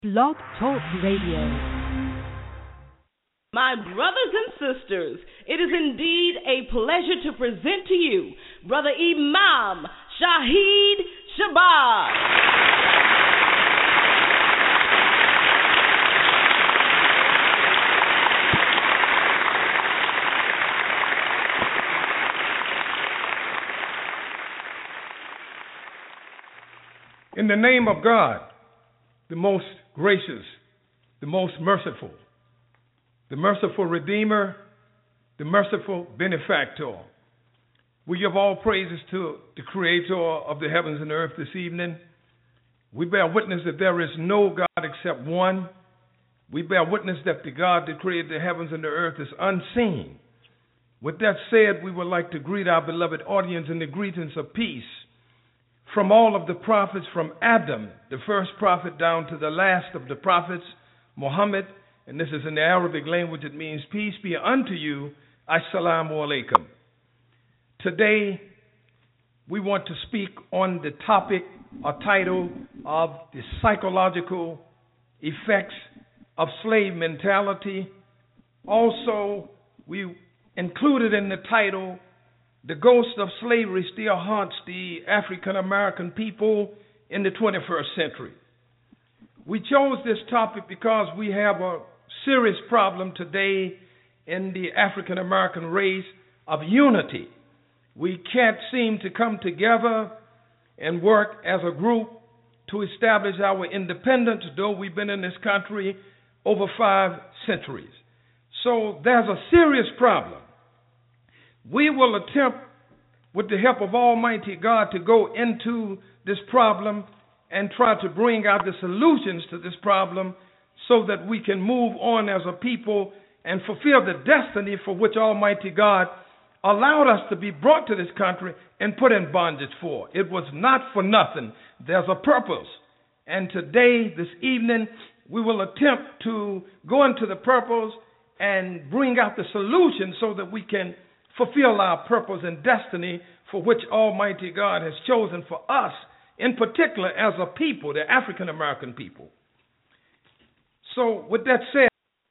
Blog Talk Radio. My brothers and sisters, it is indeed a pleasure to present to you Brother Imam Shahid Shabazz. In the name of God, the most gracious, the most merciful Redeemer, the merciful benefactor. We give all praises to the Creator of the heavens and earth this evening. We bear witness that there is no God except one. We bear witness that the God that created the heavens and the earth is unseen. With that said, we would like to greet our beloved audience in the greetings of peace from all of the prophets, from Adam, the first prophet, down to the last of the prophets, Muhammad. And this is in the Arabic language. It means peace be unto you. Assalamu alaikum. Today, we want to speak on the topic or title of the psychological effects of slave mentality. Also, we included in the title, the ghost of slavery still haunts the African American people in the 21st century. We chose this topic because we have a serious problem today in the African American race of unity. We can't seem to come together and work as a group to establish our independence, though we've been in this country over 5 centuries. So there's a serious problem. We will attempt, with the help of Almighty God, to go into this problem and try to bring out the solutions to this problem so that we can move on as a people and fulfill the destiny for which Almighty God allowed us to be brought to this country and put in bondage for. It was not for nothing. There's a purpose. And today, this evening, we will attempt to go into the purpose and bring out the solution so that we can fulfill our purpose and destiny for which Almighty God has chosen for us, in particular as a people, the African American people. So with that said,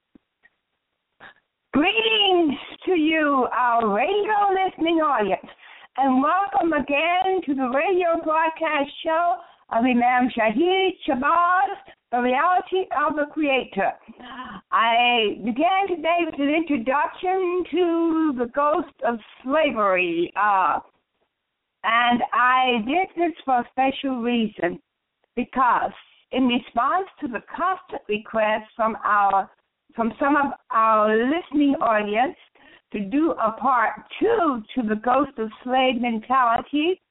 greetings to you, our radio listening audience, and welcome again to the radio broadcast show of Imam Shahid Shabazz, The Reality of the Creator. I began today with an introduction to the ghost of slavery, and I did this for a special reason, because in response to the constant requests from some of our listening audience to do a part 2 to the ghost of slave mentality,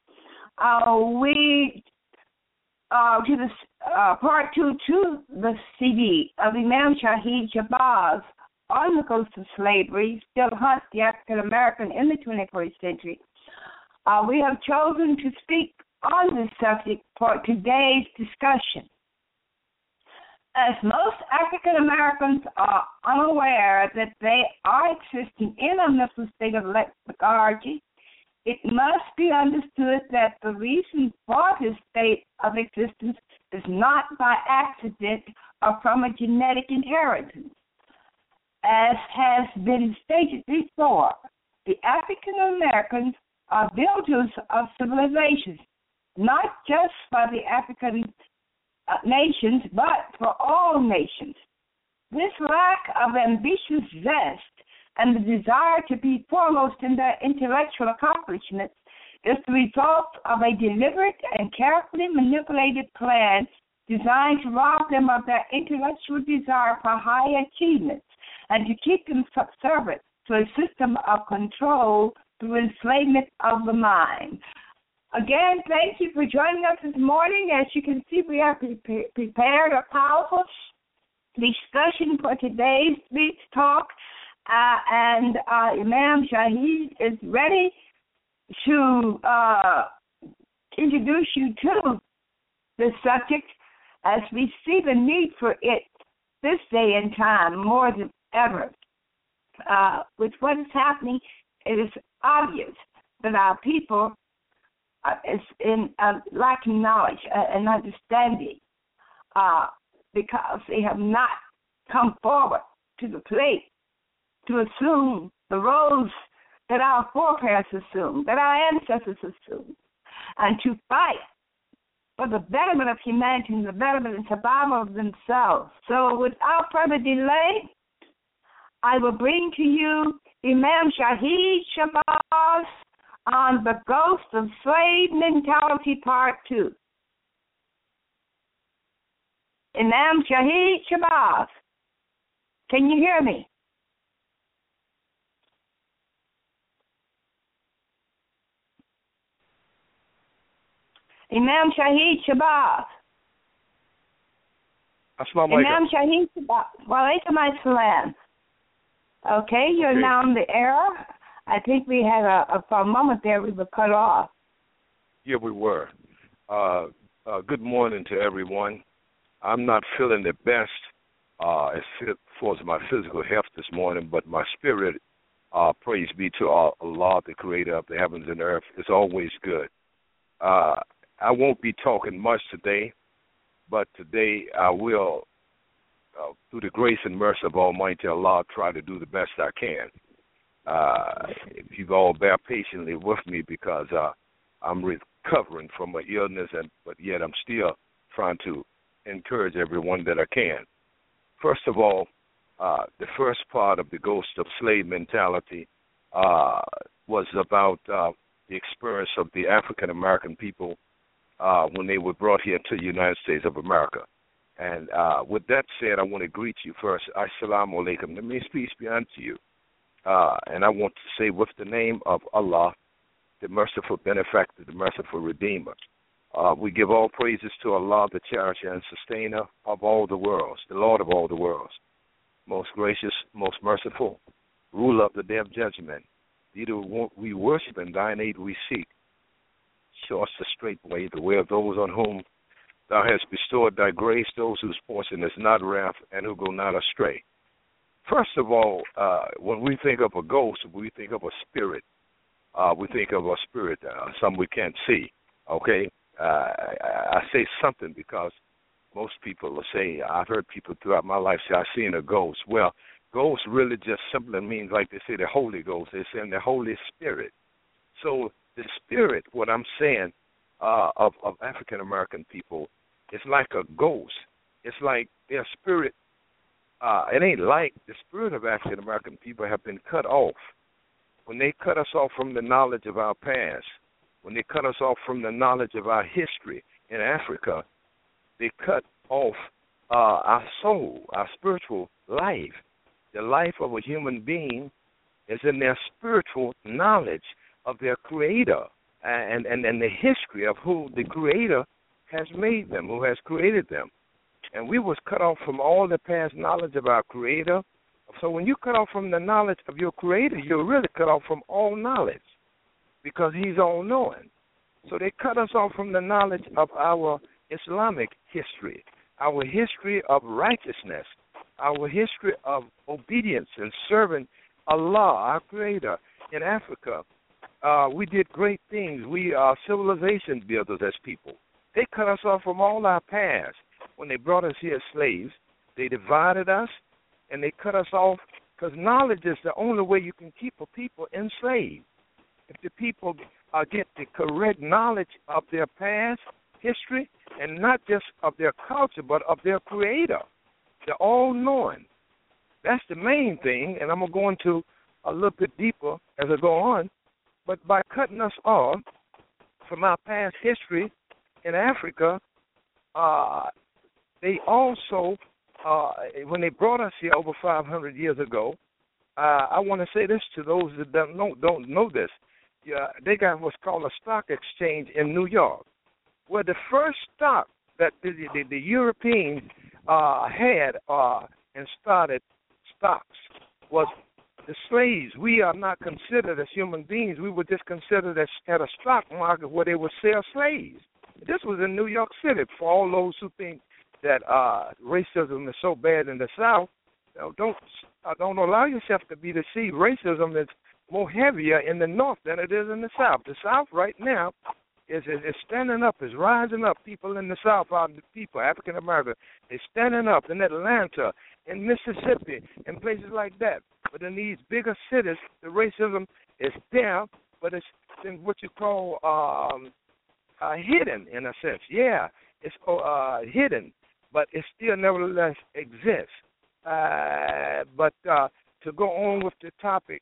part 2 to the CD of Imam Shahid Shabazz on the ghost of slavery still haunts the African American in the 21st century. We have chosen to speak on this subject for today's discussion. As most African Americans are unaware that they are existing in a mental state of lethargy, it must be understood that the reason for this state of existence is not by accident or from a genetic inheritance. As has been stated before, the African Americans are builders of civilizations, not just for the African nations, but for all nations. This lack of ambitious zest and the desire to be foremost in their intellectual accomplishments is the result of a deliberate and carefully manipulated plan designed to rob them of their intellectual desire for high achievements and to keep them subservient to a system of control through enslavement of the mind. Again, thank you for joining us this morning. As you can see, we have prepared a powerful discussion for today's speech talk, and Imam Shahid is ready to introduce you to this subject as we see the need for it this day and time more than ever. With what is happening, it is obvious that our people is in lacking knowledge and understanding because they have not come forward to the plate to assume the roles that our forebears assumed, that our ancestors assumed, and to fight for the betterment of humanity and the betterment and survival of themselves. So without further delay, I will bring to you Imam Shahid Shabazz on the Ghost of Slave Mentality Part 2. Imam Shahid Shabazz, can you hear me? Imam Shahid Shabazz. Assalamu alaikum. Imam Shahid Shabazz. Walaikum assalam. Okay, you're Okay. now in the air. I think we had for a moment there we were cut off. Yeah, we were. Good morning to everyone. I'm not feeling the best as far as my physical health this morning, but my spirit, praise be to Allah, the creator of the heavens and earth, is always good. I won't be talking much today, but today I will, through the grace and mercy of Almighty Allah, try to do the best I can. If you all bear patiently with me, because I'm recovering from an illness, but yet I'm still trying to encourage everyone that I can. First of all, the first part of the Ghost of Slave Mentality was about the experience of the African American people when they were brought here to the United States of America. And with that said, I want to greet you first. Assalamu alaikum. Let me peace be unto you. And I want to say, with the name of Allah, the merciful benefactor, the merciful redeemer, we give all praises to Allah, the cherisher and sustainer of all the worlds, the Lord of all the worlds, most gracious, most merciful, ruler of the day of judgment. Thee we worship and thine aid we seek. Show us the straight way, the way of those on whom thou hast bestowed thy grace, those whose portion is not wrath and who go not astray. First of all, when we think of a ghost, we think of a spirit. We think of a spirit, some we can't see, okay? I say something because most people will say, I've heard people throughout my life say, I've seen a ghost. Well, ghost really just simply means, like they say, the Holy Ghost. They're saying the Holy Spirit. So the spirit, what I'm saying, of African-American people, it's like a ghost. It's like their spirit, it ain't like the spirit of African-American people have been cut off. When they cut us off from the knowledge of our past, when they cut us off from the knowledge of our history in Africa, they cut off our soul, our spiritual life. The life of a human being is in their spiritual knowledge of their Creator and the history of who the Creator has made them, who has created them. And we was cut off from all the past knowledge of our Creator. So when you cut off from the knowledge of your Creator, you're really cut off from all knowledge because He's all-knowing. So they cut us off from the knowledge of our Islamic history, our history of righteousness, our history of obedience and serving Allah, our Creator. In Africa, we did great things. We are civilization builders as people. They cut us off from all our past. When they brought us here as slaves, they divided us, and they cut us off because knowledge is the only way you can keep a people enslaved. If the people get the correct knowledge of their past history, and not just of their culture, but of their Creator, the all-knowing. That's the main thing, and I'm going to go into a little bit deeper as I go on. But by cutting us off from our past history in Africa, they also, when they brought us here over 500 years ago, I want to say this to those that don't know this. Yeah, they got what's called a stock exchange in New York, where the first stock that the Europeans had and started stocks was the slaves. We are not considered as human beings. We were just considered as at a stock market where they would sell slaves. This was in New York City. For all those who think that racism is so bad in the South, don't allow yourself to be deceived. Racism is more heavier in the North than it is in the South. The South right now is standing up, is rising up. People in the South, people, African American, they're standing up in Atlanta, in Mississippi, and places like that. But in these bigger cities, the racism is there, but it's in what you call hidden, in a sense. Yeah, it's hidden, but it still nevertheless exists. But to go on with the topic,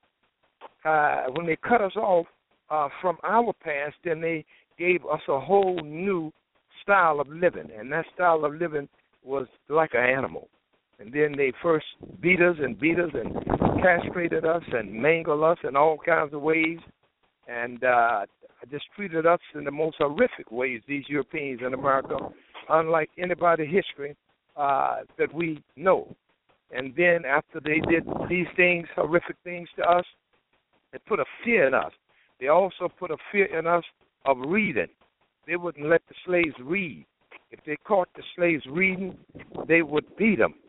when they cut us off from our past, then they gave us a whole new style of living, and that style of living was like an animal. And then they first beat us and castrated us and mangled us in all kinds of ways, and just treated us in the most horrific ways, these Europeans in America, unlike anybody in history that we know. And then after they did these things, horrific things to us, they put a fear in us. They also put a fear in us of reading. They wouldn't let the slaves read. If they caught the slaves reading, they would beat them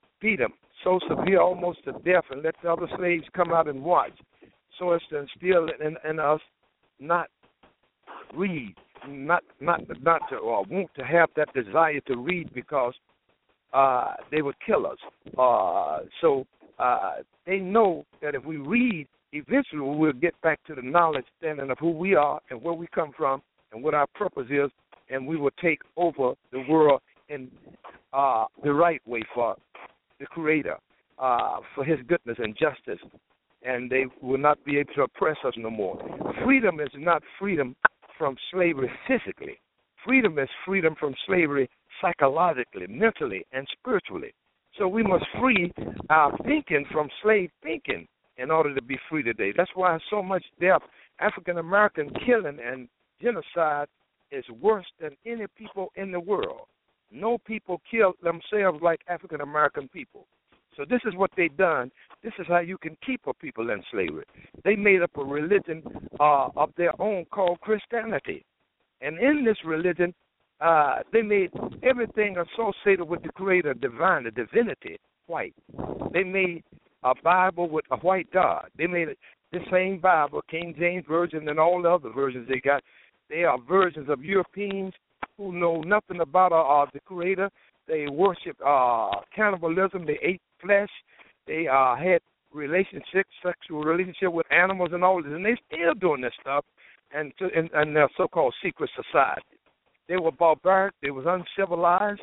so severe, almost to death, and let the other slaves come out and watch, so as to instill in us not read, not to, or want to have that desire to read, because they would kill us. So they know that if we read, eventually we'll get back to the knowledge standing of who we are and where we come from and what our purpose is, and we will take over the world in the right way for the Creator, for His goodness and justice, and they will not be able to oppress us no more. Freedom is not freedom from slavery physically. Freedom is freedom from slavery psychologically, mentally, and spiritually. So we must free our thinking from slave thinking in order to be free today. That's why so much death, African-American killing and genocide is worse than any people in the world. No people kill themselves like African-American people. So this is what they've done. This is how you can keep a people in slavery. They made up a religion of their own called Christianity. And in this religion, they made everything associated with the Creator, divine, the divinity, white. They made a Bible with a white God. They made the same Bible, King James Version, and all the other versions they got. They are versions of Europeans who know nothing about the Creator. They worship cannibalism. They ate flesh. They had sexual relationship with animals and all this, and they still doing this stuff, and their so-called secret society. They were barbaric. They was uncivilized.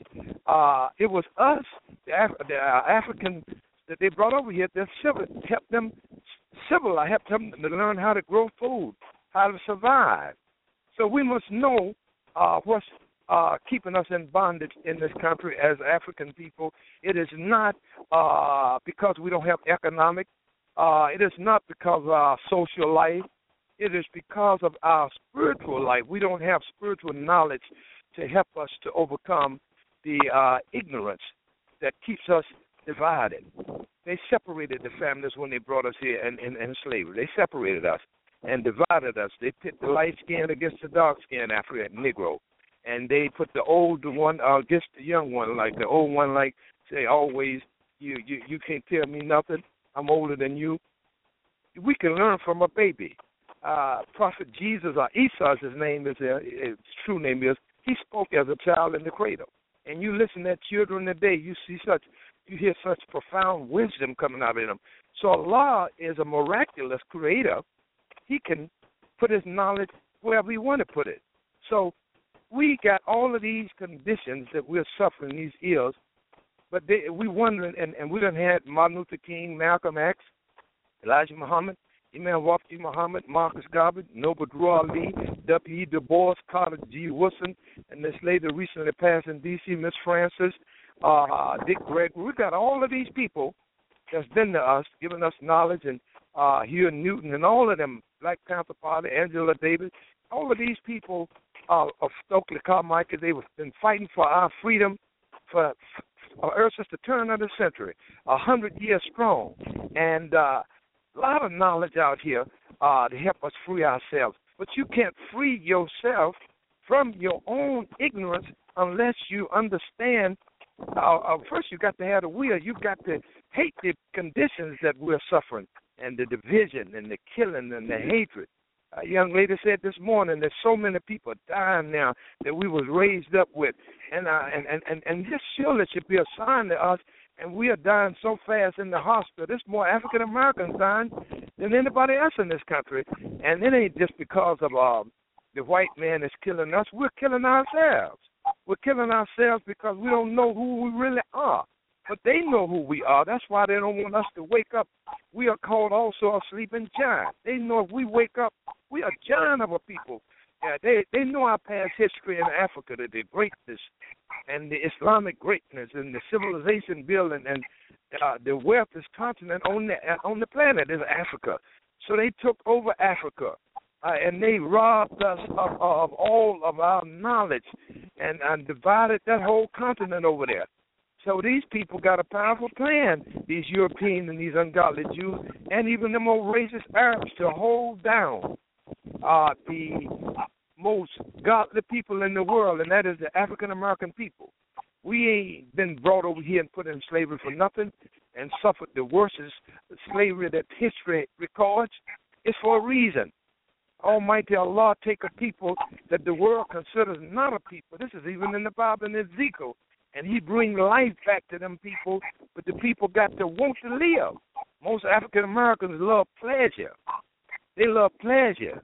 It was us, the African that they brought over here, that helped them civilized, helped them to learn how to grow food, how to survive. So we must know what's keeping us in bondage in this country as African people. It is not because we don't have economic. It is not because of our social life. It is because of our spiritual life. We don't have spiritual knowledge to help us to overcome the ignorance that keeps us divided. They separated the families when they brought us here in slavery. They separated us and divided us. They pit the light skin against the dark skin African Negro. And they put the old one against the young one, like the old one, like say always, you can't tell me nothing. I'm older than you. We can learn from a baby. Prophet Jesus, or Esau, his name is, his true name is, he spoke as a child in the cradle. And you listen to children today, you hear such profound wisdom coming out of them. So Allah is a miraculous creator. He can put his knowledge wherever he want to put it. So we got all of these conditions that we're suffering, these ills, but we wondering, and we done had Martin Luther King, Malcolm X, Elijah Muhammad, Imam Wafdi Muhammad, Marcus Garvey, Noble Drew Ali, W.E. Du Bois, Carter G. Woodson, and this lady recently passed in D.C., Miss Francis, Dick Gregory. We got all of these people that's been to us, giving us knowledge, and Hugh Newton, and all of them, Black Panther Party, Angela Davis, all of these people of Stokely Carmichael, they've been fighting for our freedom for earth since the turn of the century, 100 years strong, and a lot of knowledge out here to help us free ourselves. But you can't free yourself from your own ignorance unless you understand. First, you got to have the will. You got to hate the conditions that we're suffering, and the division, and the killing, and the hatred. A young lady said this morning that so many people dying now that we was raised up with, and this surely should be a sign to us. And we are dying so fast in the hospital. There's more African Americans dying than anybody else in this country, and it ain't just because of the white man is killing us. We're killing ourselves. We're killing ourselves because we don't know who we really are. But they know who we are. That's why they don't want us to wake up. We are called also a sleeping giant. They know if we wake up, we are giant of a people. Yeah, they know our past history in Africa, the greatness and the Islamic greatness and the civilization building and the wealthiest continent on the planet is Africa. So they took over Africa. And they robbed us of all of our knowledge and divided that whole continent over there. So these people got a powerful plan, these Europeans and these ungodly Jews, and even the more racist Arabs, to hold down the most godly people in the world, and that is the African-American people. We ain't been brought over here and put in slavery for nothing and suffered the worstest slavery that history records. It's for a reason. Almighty Allah take a people that the world considers not a people. This is even in the Bible in Ezekiel. And he bring life back to them people, but the people got to want to live. Most African Americans love pleasure. They love pleasure.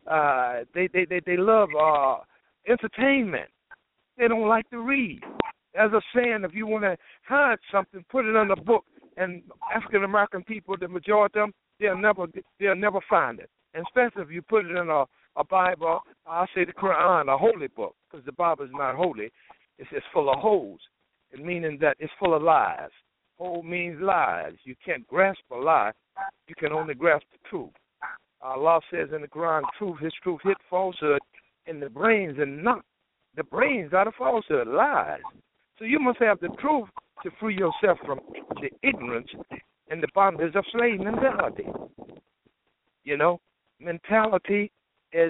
They love entertainment. They don't like to read. As a saying, if you want to hide something, put it in a book. And African American people, the majority of them, they'll never find it. And especially if you put it in a Bible, I say the Quran, a holy book, because the Bible is not holy. It's full of holes, meaning that it's full of lies. Hole means lies. You can't grasp a lie. You can only grasp the truth. Allah says in the Quran, His truth hit falsehood in the brains and not the brains out of falsehood, lies. So you must have the truth to free yourself from the ignorance and the bondage of slave mentality. You know, mentality is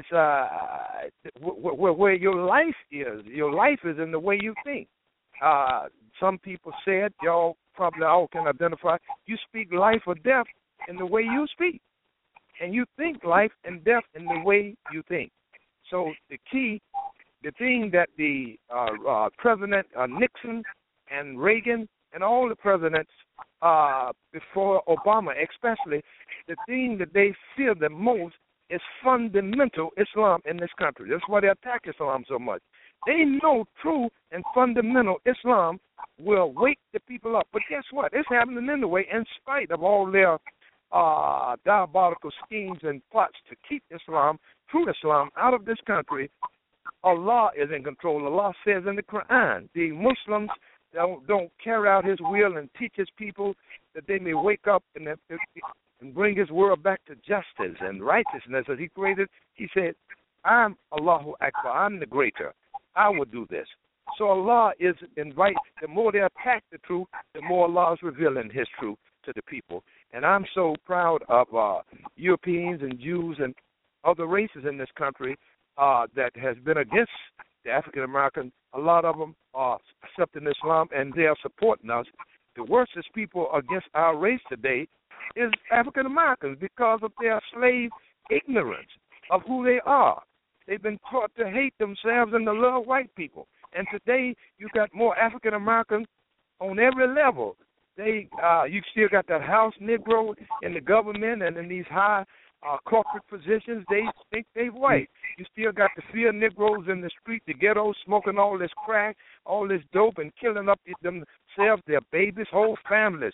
where your life is. Your life is in the way you think. Some people said, y'all probably all can identify, you speak life or death in the way you speak. And you think life and death in the way you think. So the thing that the President Nixon and Reagan and all the presidents before Obama especially, the thing that they fear the most is fundamental Islam in this country. That's why they attack Islam so much. They know true and fundamental Islam will wake the people up. But guess what? It's happening anyway in spite of all their diabolical schemes and plots to keep Islam, true Islam, out of this country. Allah is in control. Allah says in the Quran, the Muslims don't carry out His will and teach His people that they may wake up and bring His world back to justice and righteousness as He created. He said, I'm Allahu Akbar. I'm the greater. I will do this. So Allah is invite. The more they attack the truth, the more Allah is revealing His truth to the people. And I'm so proud of Europeans and Jews and other races in this country that has been against the African American. A lot of them are accepting Islam and they are supporting us. The worstest people against our race today is African Americans because of their slave ignorance of who they are. They've been taught to hate themselves and to love white people. And today you got more African Americans on every level. You still got that house Negro in the government and in these high corporate positions. They think they white. You still got the fear Negroes in the street, the ghettos, smoking all this crack, all this dope, and killing up themselves, their babies, whole families,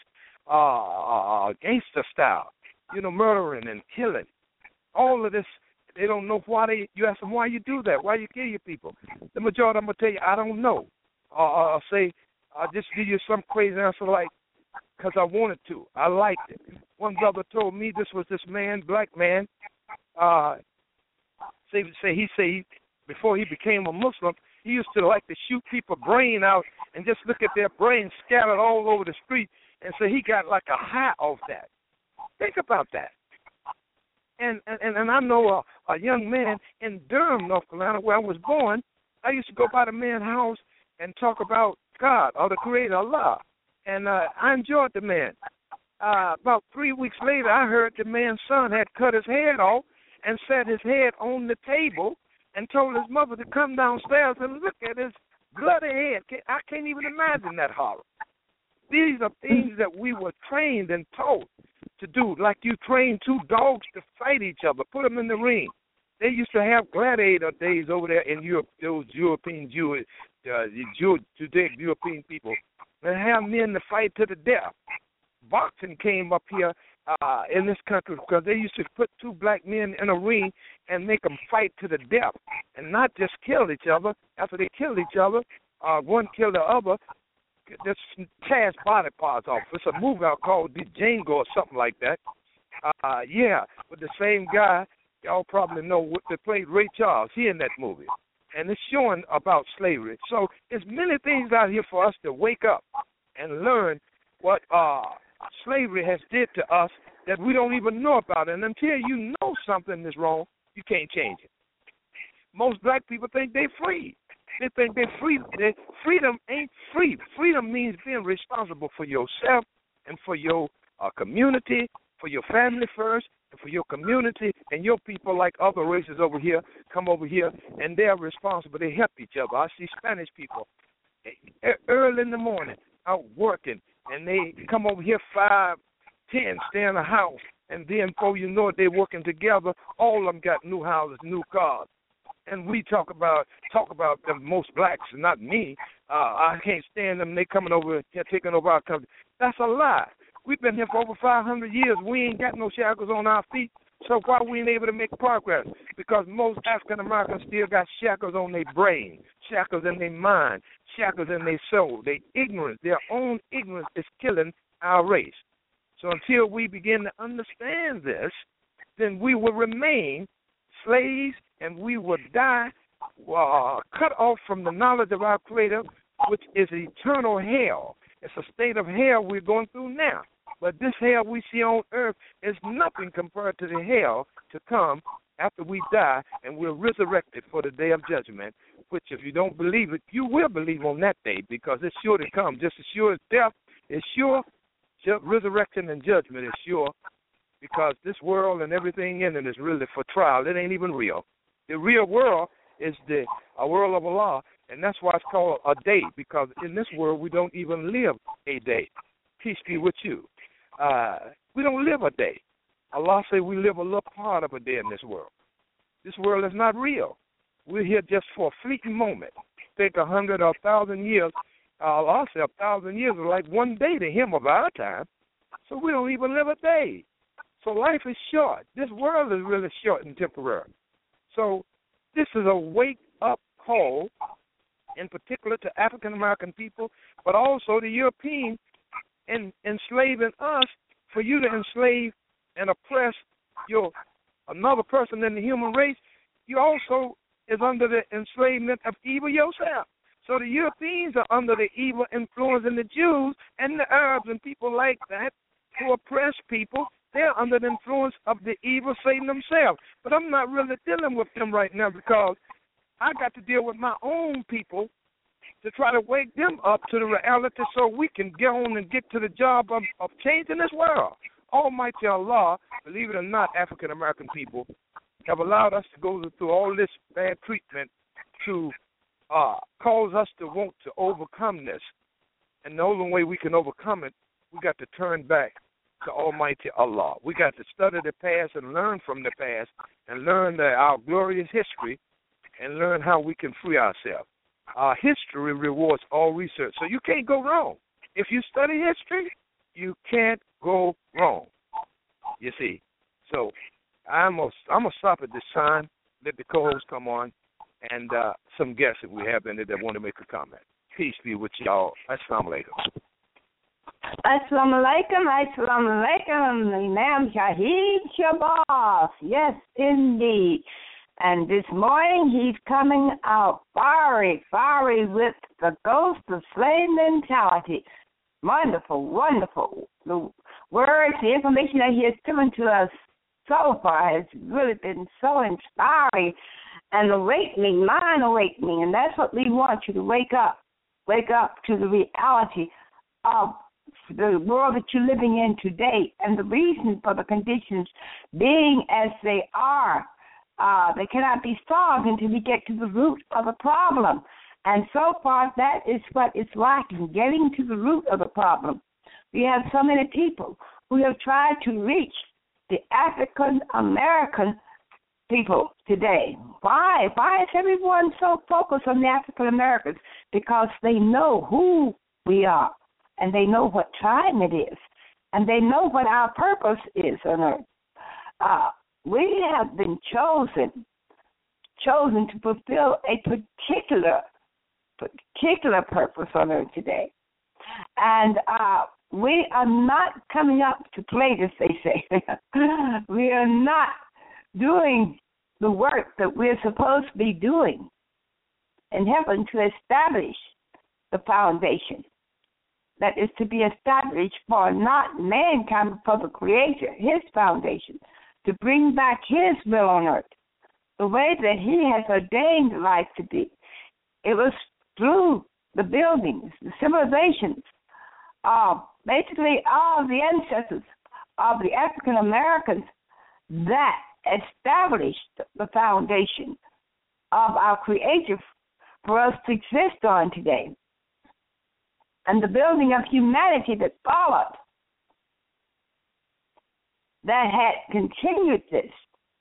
gangster style, murdering and killing. All of this, they don't know why you ask them why you do that, why you kill your people. The majority, I'm going to tell you, I don't know. I'll say, I'll just give you some crazy answer like, because I wanted to. I liked it. One brother told me this was this man, black man, before he became a Muslim, he used to like to shoot people's brain out and just look at their brains scattered all over the street and say he got like a high off that. Think about that. And I know a young man in Durham, North Carolina, where I was born. I used to go by the man's house and talk about God or the Creator, Allah. And I enjoyed the man. About 3 weeks later, I heard the man's son had cut his head off, and set his head on the table and told his mother to come downstairs and look at his bloody head. I can't even imagine that horror. These are things that we were trained and taught to do, like you train two dogs to fight each other, put them in the ring. They used to have gladiator days over there in Europe, those European Judaic European people, and have men to fight to the death. Boxing came up here in this country because they used to put two black men in a ring and make them fight to the death and not just kill each other. After they killed each other, one killed the other, just tear body parts off. It's a movie out called Django or something like that. With the same guy, y'all probably know, that played Ray Charles. He in that movie. And it's showing about slavery. So there's many things out here for us to wake up and learn what slavery has did to us that we don't even know about. And until you know something is wrong, you can't change it. Most black people think they're free. They think they're free. Freedom ain't free. Freedom means being responsible for yourself and for your community, for your family first, and for your community and your people, like other races over here, come over here, and they're responsible. They help each other. I see Spanish people early in the morning out working, and they come over here 5, 10, stay in the house, and then before you know it, they're working together. All of them got new houses, new cars. And we talk about them, most blacks, not me. I can't stand them. They coming over here, taking over our country. That's a lie. We've been here for over 500 years. We ain't got no shackles on our feet. So why we ain't able to make progress? Because most African Americans still got shackles on their brain, shackles in their mind, shackles in their soul. Their ignorance, their own ignorance is killing our race. So until we begin to understand this, then we will remain slaves and we will die cut off from the knowledge of our Creator, which is eternal hell. It's a state of hell we're going through now. But this hell we see on earth is nothing compared to the hell to come after we die and we're resurrected for the day of judgment, which if you don't believe it, you will believe on that day because it's sure to come. Just as sure as death is sure, resurrection and judgment is sure, because this world and everything in it is really for trial. It ain't even real. The real world is a world of Allah, and that's why it's called a day, because in this world we don't even live a day. Peace be with you. We don't live a day. Allah say we live a little part of a day in this world. This world is not real. We're here just for a fleeting moment. Think 100 or 1,000 years. Allah say 1,000 years is like one day to him of our time. So we don't even live a day. So life is short. This world is really short and temporary. So this is a wake-up call, in particular to African-American people, but also the Europeans enslaving us, for you to enslave and oppress another person in the human race. You also is under the enslavement of evil yourself. So the Europeans are under the evil influence, and the Jews and the Arabs and people like that who oppress people, they're under the influence of the evil Satan themselves. But I'm not really dealing with them right now because I got to deal with my own people to try to wake them up to the reality so we can get on and get to the job of changing this world. Almighty Allah, believe it or not, African-American people have allowed us to go through all this bad treatment to cause us to want to overcome this. And the only way we can overcome it, we got to turn back to Almighty Allah. We got to study the past and learn from the past and learn our glorious history and learn how we can free ourselves. History rewards all research, so you can't go wrong. If you study history, you can't go wrong. You see. So I'm gonna stop at this time, let the co-hosts come on, and some guests if we have any that want to make a comment. Peace be with y'all. Assalamu alaikum. Assalamu alaikum, assalamu alaikum, Imam Shahid Shabazz. Yes, indeed. And this morning he's coming out fiery with the ghost of slave mentality. Wonderful, wonderful. The words, the information that he has given to us so far has really been so inspiring and awakening, mind awakening. And that's what we want you to wake up to the reality of the world that you're living in today, and the reason for the conditions being as they are. They cannot be solved until we get to the root of the problem. And so far, that is what is lacking, getting to the root of the problem. We have so many people who have tried to reach the African-American people today. Why? Why is everyone so focused on the African-Americans? Because they know who we are, and they know what time it is, and they know what our purpose is on earth. We have been chosen to fulfill a particular purpose on earth today. And we are not coming up to play, as they say. We are not doing the work that we're supposed to be doing in heaven to establish the foundation that is to be established for not mankind, but for the Creator, His foundation, to bring back His will on earth, the way that He has ordained life to be. It was through the buildings, the civilizations, basically all the ancestors of the African Americans that established the foundation of our Creator for us to exist on today. And the building of humanity that followed, that had continued this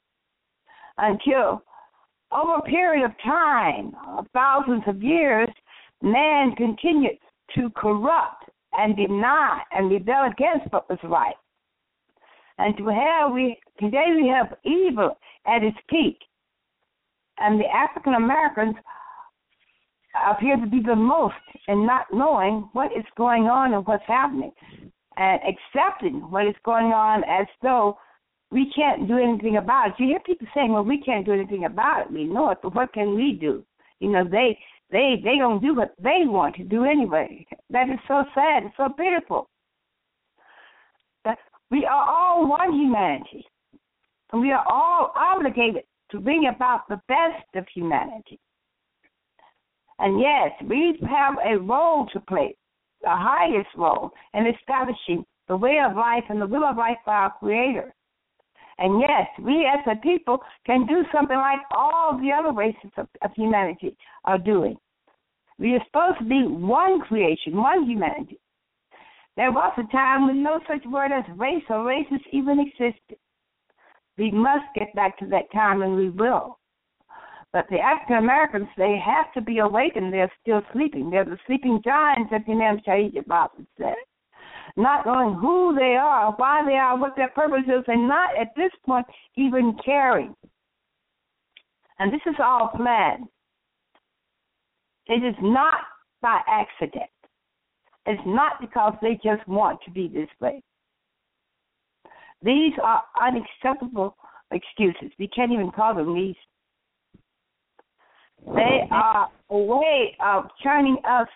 until over a period of time, of thousands of years, man continued to corrupt and deny and rebel against what was right. And today we have evil at its peak. And the African Americans appear to be the most in not knowing what is going on and what's happening, and accepting what is going on as though we can't do anything about it. You hear people saying, well, we can't do anything about it. We know it, but what can we do? You know, they don't do what they want to do anyway. That is so sad. It's so pitiful. But we are all one humanity, and we are all obligated to bring about the best of humanity. And yes, we have a role to play, the highest role, in establishing the way of life and the will of life for our Creator. And yes, we as a people can do something like all the other races of humanity are doing. We are supposed to be one creation, one humanity. There was a time when no such word as race or races even existed. We must get back to that time, and we will. But the African Americans, they have to be awakened. They're still sleeping. They're the sleeping giants, as Imam Shahid Jabbar said. Not knowing who they are, why they are, what their purpose is, and not at this point even caring. And this is all planned. It is not by accident. It's not because they just want to be this way. These are unacceptable excuses. We can't even call them reasons. They are a way of turning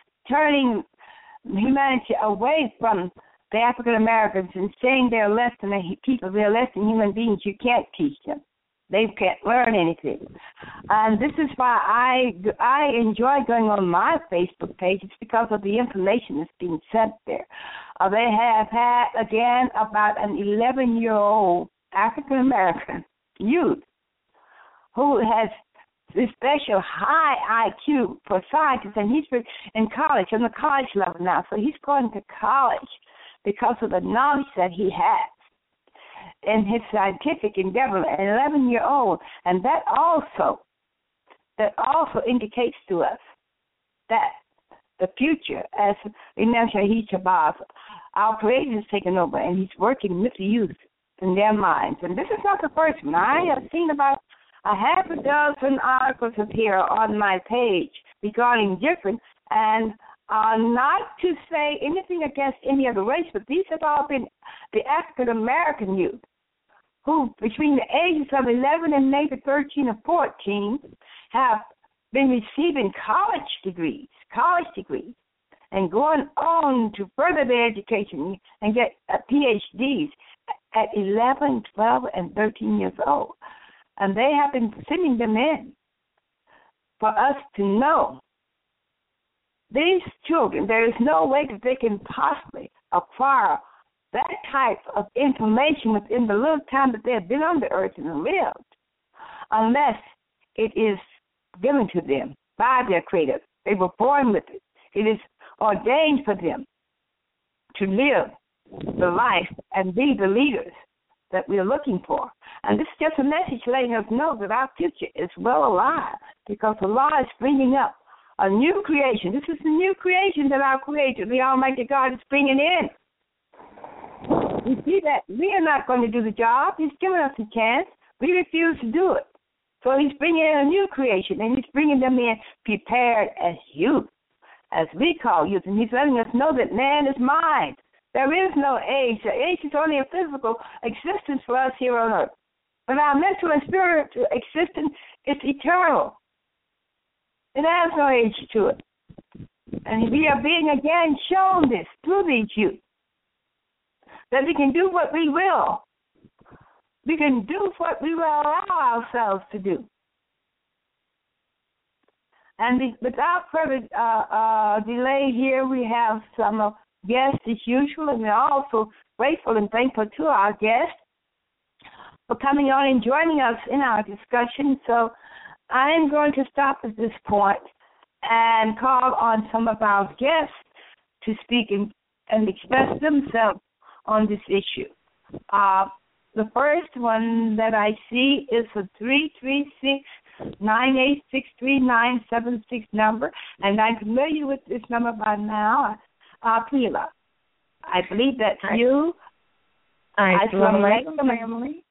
humanity away from the African Americans and saying they're less than people, they're less than human beings. You can't teach them. They can't learn anything. And this is why I enjoy going on my Facebook page. It's because of the information that's being sent there. They have had, again, about an 11-year-old African American youth who has this special high IQ for scientists, and he's in college, on the college level now. So he's going to college because of the knowledge that he has in his scientific endeavor, an 11-year-old. And that also indicates to us that the future, as Imam Shahid Jabbar, our Creator has taken over, and he's working with the youth in their minds. And this is not the first one. I have seen about a half a dozen articles appear on my page regarding different, and not to say anything against any other race, but these have all been the African-American youth who, between the ages of 11 and maybe 13 or 14, have been receiving college degrees, and going on to further their education and get PhDs at 11, 12, and 13 years old. And they have been sending them in for us to know these children, there is no way that they can possibly acquire that type of information within the little time that they have been on the earth and lived, unless it is given to them by their Creator. They were born with it. It is ordained for them to live the life and be the leaders that we are looking for. And this is just a message letting us know that our future is well alive, because the law is bringing up a new creation. This is the new creation that our Creator, the Almighty God, is bringing in. We see that we are not going to do the job. He's given us a chance. We refuse to do it. So he's bringing in a new creation, and he's bringing them in prepared as youth, as we call youth. And he's letting us know that man is mind. There is no age. The age is only a physical existence for us here on earth. But our mental and spiritual existence is eternal. It has no age to it. And we are being again shown this through these youth, that we can do what we will. We can do what we will allow ourselves to do. And without further delay here, we have some guests as usual, and we're also grateful and thankful to our guests for coming on and joining us in our discussion. So I am going to stop at this point and call on some of our guests to speak and express themselves on this issue. The first one that I see is a 336-986-3976 number, and I'm familiar with this number by now. Pila, I believe that's you. Assalamu alaikum, family.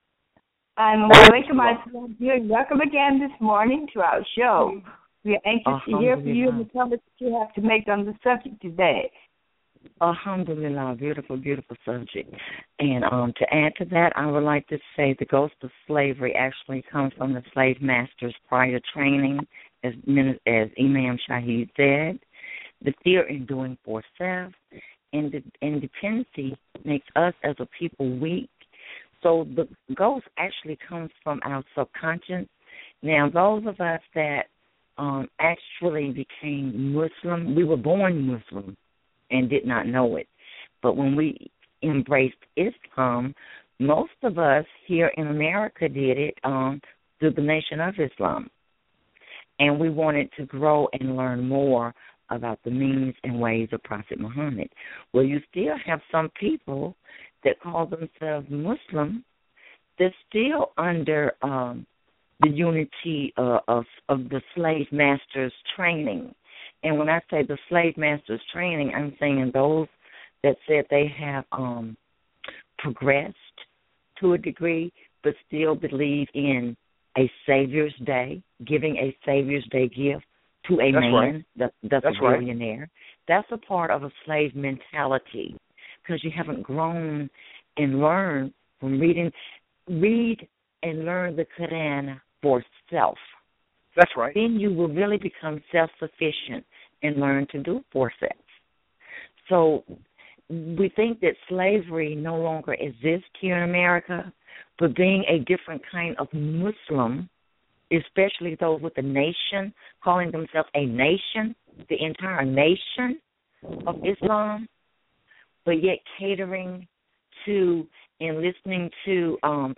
Welcome again this morning to our show. We are anxious to hear from you and the comments that you have to make on the subject today. Alhamdulillah, beautiful, beautiful subject. And to add to that, I would like to say the ghost of slavery actually comes from the slave master's prior training, as Imam Shaheed said. The fear in doing for self and the independency makes us as a people weak. So the ghost actually comes from our subconscious. Now, those of us that actually became Muslim, we were born Muslim and did not know it. But when we embraced Islam, most of us here in America did it through the Nation of Islam. And we wanted to grow and learn more about the means and ways of Prophet Muhammad. Well, you still have some people that call themselves Muslim. They're still under the unity of the slave master's training. And when I say the slave master's training, I'm saying those that said they have progressed to a degree, but still believe in a Savior's Day, giving a Savior's Day gift to a man that's a billionaire. Right. That's a part of a slave mentality, because you haven't grown and learned from read and learn the Quran for self. That's right. Then you will really become self-sufficient and learn to do for self. So we think that slavery no longer exists here in America, but being a different kind of Muslim, especially those with a nation, calling themselves a nation, the entire nation of Islam, but yet catering to and listening to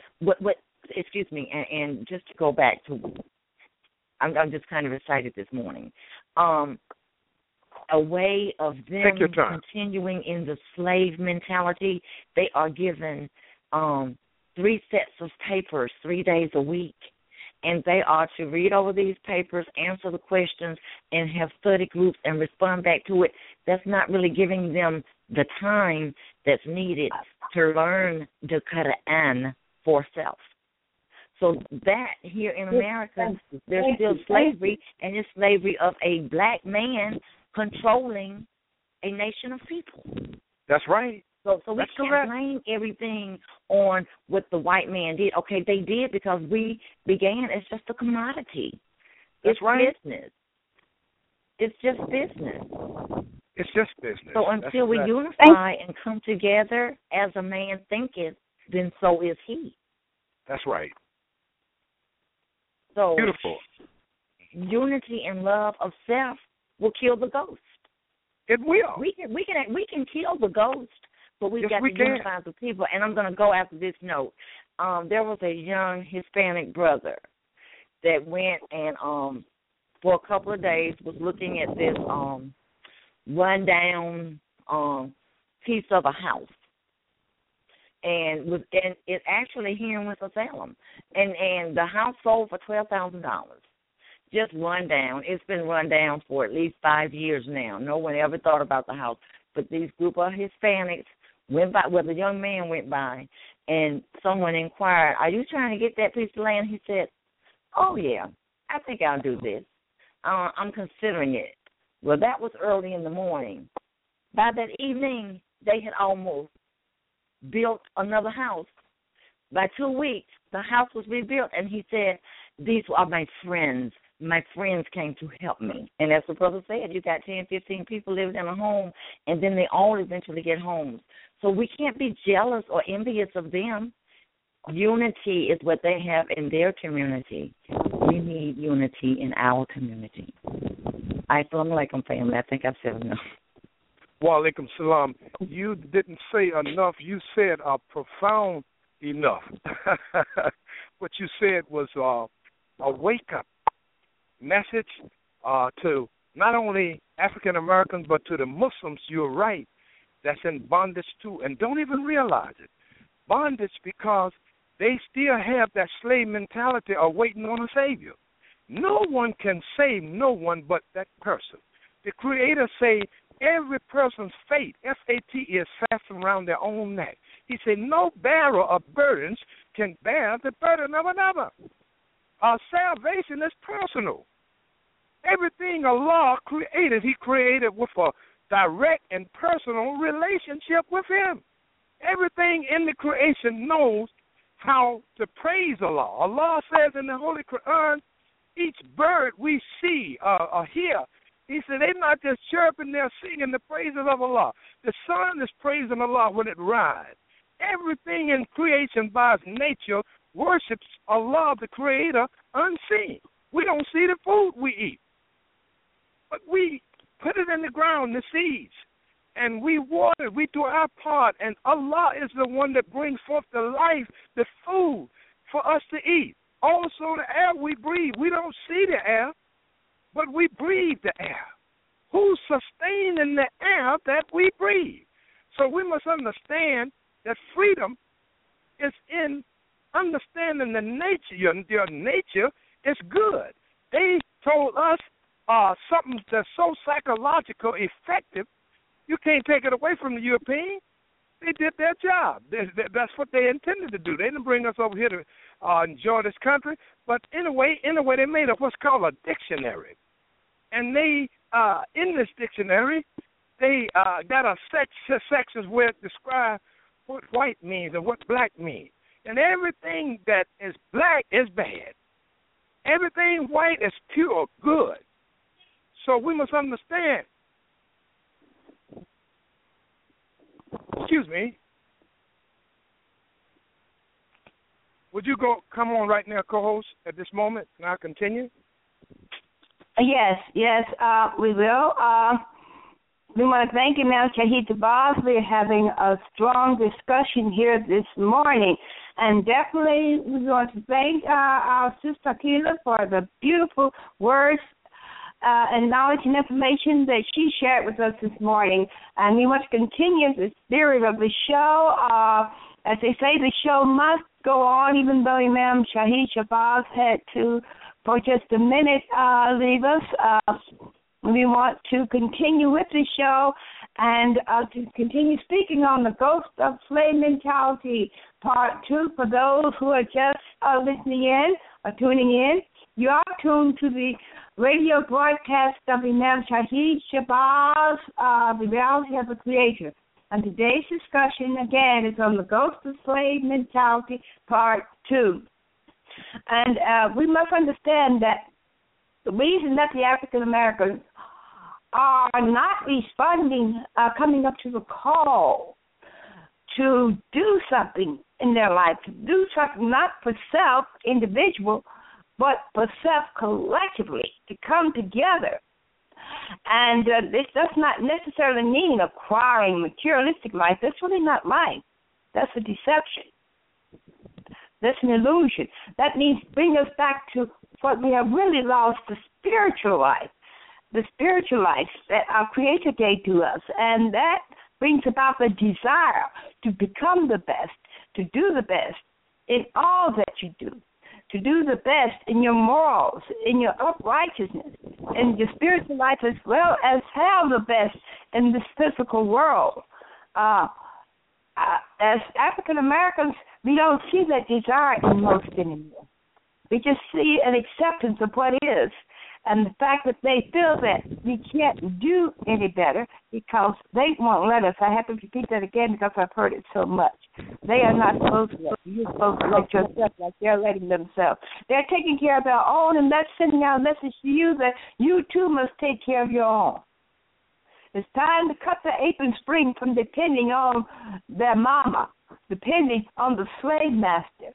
and just to go back to, I'm just kind of excited this morning, a way of them continuing in the slave mentality. They are given 3 sets of papers 3 days a week, and they are to read over these papers, answer the questions, and have study groups and respond back to it. That's not really giving them the time that's needed to learn the Quran for self. So that here in America, there's still slavery, and it's slavery of a black man controlling a nation of people. That's right. So we can't blame everything on what the white man did. Okay, they did because we began as just a commodity. That's right. Business. It's just business. It's just business. So until we unify and come together as a man thinketh, then so is he. That's right. So beautiful. Unity and love of self will kill the ghost. It will. We can kill the ghost, but we've got to unify the people. And I'm going to go after this note. There was a young Hispanic brother that went and for a couple of days was looking at this rundown piece of a house. And it actually here in Winston-Salem. And the house sold for $12,000. Just run down. It's been run down for at least 5 years now. No one ever thought about the house. But these group of Hispanics went by, well, the young man went by, and someone inquired, "Are you trying to get that piece of land?" He said, "Oh, yeah, I think I'll do this. I'm considering it." Well, that was early in the morning. By that evening, they had almost built another house. By 2 weeks, the house was rebuilt, and he said, "These are my friends. My friends came to help me." And as the brother said, you got 10, 15 people living in a home, and then they all eventually get homes. So we can't be jealous or envious of them. Unity is what they have in their community. We need unity in our community. Assalamu alaikum, family. I think I've said enough. Wa alaikum salam. You didn't say enough. You said profound enough. What you said was a wake-up message to not only African Americans but to the Muslims. You're right. That's in bondage too, and don't even realize it. Bondage because they still have that slave mentality of waiting on a savior. No one can save no one but that person. The Creator say every person's fate, F-A-T, is fastened around their own neck. He said no bearer of burdens can bear the burden of another. Our salvation is personal. Everything Allah created, He created with a direct and personal relationship with Him. Everything in the creation knows how to praise Allah. Allah says in the Holy Quran, each bird we see or hear, He said they're not just chirping, they're singing the praises of Allah. The sun is praising Allah when it rises. Everything in creation by its nature worships Allah, the Creator, unseen. We don't see the food we eat, but we put it in the ground, the seeds, and we water it. We do our part, and Allah is the one that brings forth the life, the food for us to eat. Also, the air we breathe. We don't see the air, but we breathe the air. Who's sustaining the air that we breathe? So we must understand that freedom is in understanding the nature. Your nature is good. They told us something that's so psychological, effective, you can't take it away from the Europeans. They did their job. That's what they intended to do. They didn't bring us over here to enjoy this country, but in a way, they made up what's called a dictionary. And they, in this dictionary, they got a sections where it describes what white means and what black means. And everything that is black is bad. Everything white is pure good. So we must understand. Excuse me. Would you come on right now, co-host, at this moment, and I'll continue? Yes, we will. We want to thank Imam Shahid Shabazz. We're having a strong discussion here this morning. And definitely we want to thank our sister Akila for the beautiful words and knowledge and information that she shared with us this morning. And we want to continue the spirit of the show. As they say, the show must go on, even though Imam Shahid Shabazz had to, for just a minute, leave us. We want to continue with the show and to continue speaking on the ghost of slave mentality, part 2, for those who are just listening in or tuning in. You are tuned to the radio broadcast of Imam Shahid Shabazz, the reality of the Creator. And today's discussion, again, is on the ghost of slave mentality, part 2. And we must understand that the reason that the African Americans are not responding, coming up to the call to do something in their life, to do something not for self, individual, but for self collectively, to come together And this does not necessarily mean acquiring materialistic life. That's really not life. That's a deception. That's an illusion. That means bring us back to what we have really lost, the spiritual life. The spiritual life that our Creator gave to us. And that brings about the desire to become the best, to do the best in all that you do, to do the best in your morals, in your uprightness, in your spiritual life, as well as have the best in this physical world. As African Americans, we don't see that desire in most anymore. We just see an acceptance of what is, and the fact that they feel that we can't do any better because they won't let us. I have to repeat that again because I've heard it so much. They are not supposed to let you. You're supposed to let yourself like they're letting themselves. They're taking care of their own, and that's sending out a message to you that you too must take care of your own. It's time to cut the apron string from depending on their mama, depending on the slave master,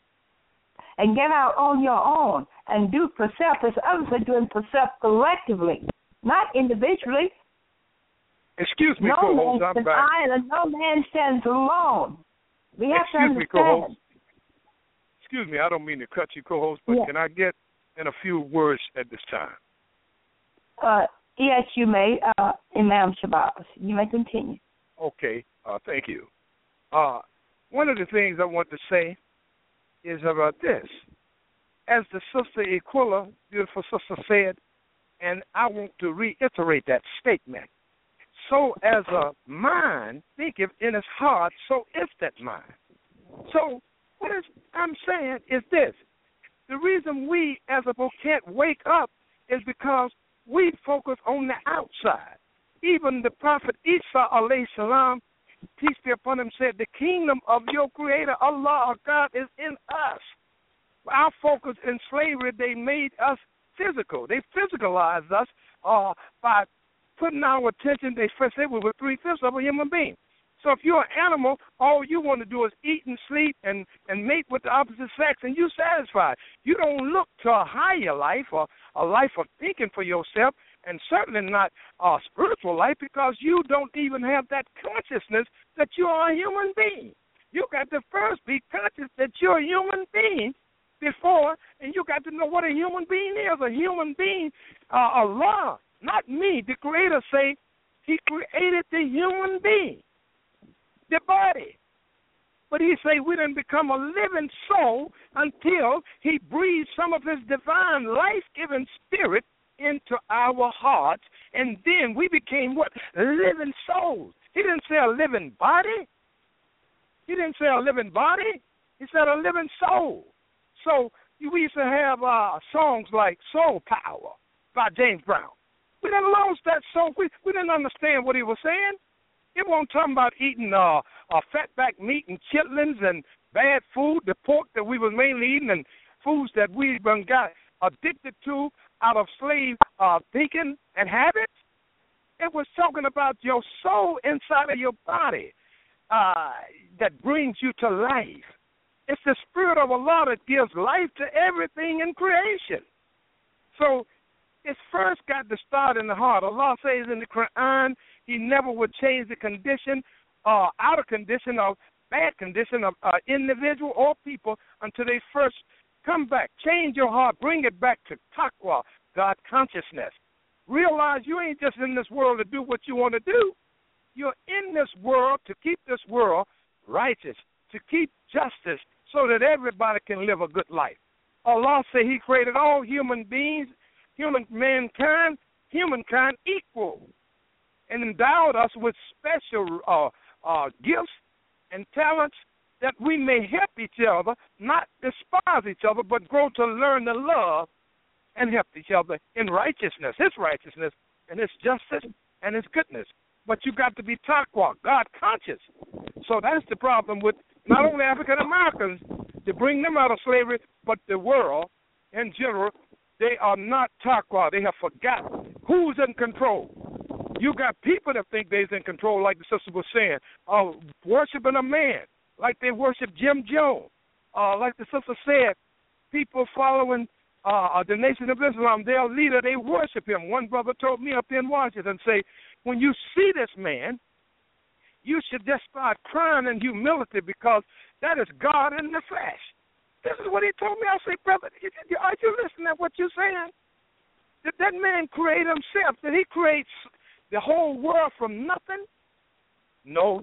and get out on your own and do for self as others are doing for self collectively, not individually. Excuse me, no co-host, man I'm back. No man stands alone. We have Excuse to understand. me, co-host. Excuse me, I don't mean to cut you, co-host, but can I get in a few words at this time? Yes, you may, Imam Shabazz. You may continue. Okay, thank you. One of the things I want to say is about this. As the sister Aquila, beautiful sister, said, and I want to reiterate that statement. So as a mind thinketh in his heart, so is that mind. So what I'm saying is this. The reason we as a people can't wake up is because we focus on the outside. Even the prophet Isa, alayhi salam, peace be upon him, said, the kingdom of your creator, Allah, our God, is in us. Our focus in slavery, they made us physical. They physicalized us by putting our attention, they first said we were 3/5 of a human being. So if you're an animal, all you want to do is eat and sleep and mate with the opposite sex, and you're satisfied. You don't look to a higher life or a life of thinking for yourself, and certainly not a spiritual life, because you don't even have that consciousness that you are a human being. You got to first be conscious that you're a human being before, and you got to know what a human being is. A human being, Allah, not me, the Creator, say He created the human being, the body. But He say we didn't become a living soul until He breathed some of His divine life-giving spirit into our hearts, and then we became what? Living souls. He didn't say a living body. He didn't say a living body. He said a living soul. So we used to have songs like Soul Power by James Brown. We didn't lost that soul. We didn't understand what he was saying. It wasn't talking about eating fatback meat and chitlins and bad food, the pork that we was mainly eating, and foods that we got addicted to out of slave thinking and habits. It was talking about your soul inside of your body that brings you to life. It's the Spirit of Allah that gives life to everything in creation. So it's first got to start in the heart. Allah says in the Quran He never would change the condition, outer condition of bad condition of individual or people until they first come back. Change your heart. Bring it back to taqwa, God consciousness. Realize you ain't just in this world to do what you want to do. You're in this world to keep this world righteous, to keep justice, so that everybody can live a good life. Allah said He created all human beings, humankind equal, and endowed us with special gifts and talents that we may help each other, not despise each other, but grow to learn to love and help each other in righteousness, His righteousness and His justice and His goodness. But you got to be taqwa, God conscious. So that's the problem with not only African Americans, to bring them out of slavery, but the world in general. They are not taqwa. They have forgotten who's in control. You got people that think they're in control, like the sister was saying, worshiping a man, like they worship Jim Jones. Like the sister said, people following the Nation of Islam, their leader, they worship him. One brother told me up in Washington, say, when you see this man, you should just start crying in humility because that is God in the flesh. This is what he told me. I say, brother, are you listening to what you're saying? Did that man create himself? Did he create the whole world from nothing? No.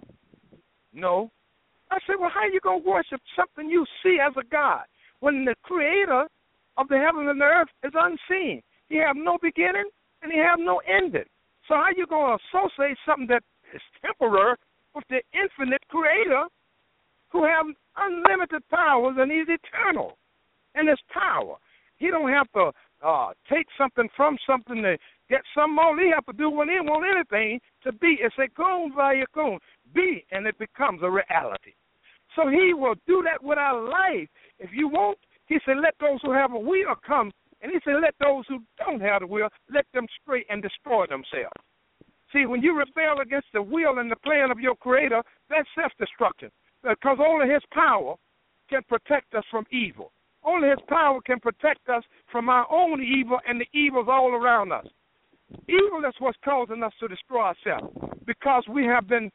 I said, well, how are you going to worship something you see as a God when the creator of the heaven and the earth is unseen? He have no beginning and he have no ending. So how are you going to associate something that is temporary with the infinite creator who have unlimited powers and he's eternal in his power? He don't have to take something from something to get some more. He have to do when he want anything to be. It's a kun vayakun, be, and it becomes a reality. So he will do that with our life. If you want, he said, let those who have a will come. And he said, let those who don't have the will, let them stray and destroy themselves. See, when you rebel against the will and the plan of your creator, that's self-destruction. Because only his power can protect us from evil. Only his power can protect us from our own evil and the evils all around us. Evil is what's causing us to destroy ourselves because we have been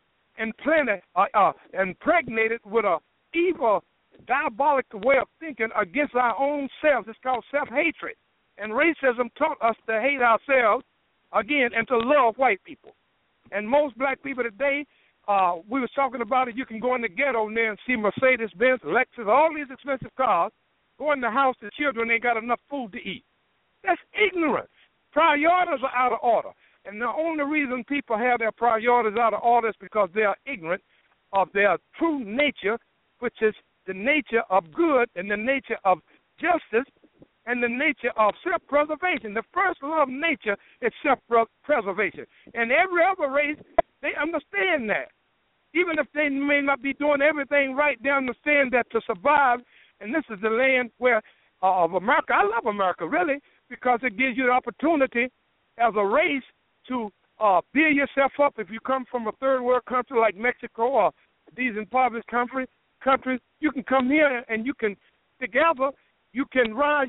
impregnated with an evil, diabolical way of thinking against our own selves. It's called self-hatred. And racism taught us to hate ourselves, again, and to love white people. And most black people today, we were talking about it, you can go in the ghetto there and see Mercedes-Benz, Lexus, all these expensive cars. Go in the house, the children ain't got enough food to eat. That's ignorant. Priorities are out of order. And the only reason people have their priorities out of order is because they are ignorant of their true nature, which is the nature of good and the nature of justice and the nature of self-preservation. The first law of nature is self-preservation. And every other race, they understand that. Even if they may not be doing everything right, they understand that to survive, and this is the land where of America. I love America, really, because it gives you the opportunity as a race to build yourself up. If you come from a third world country like Mexico or these impoverished countries, you can come here and you can together. You can raise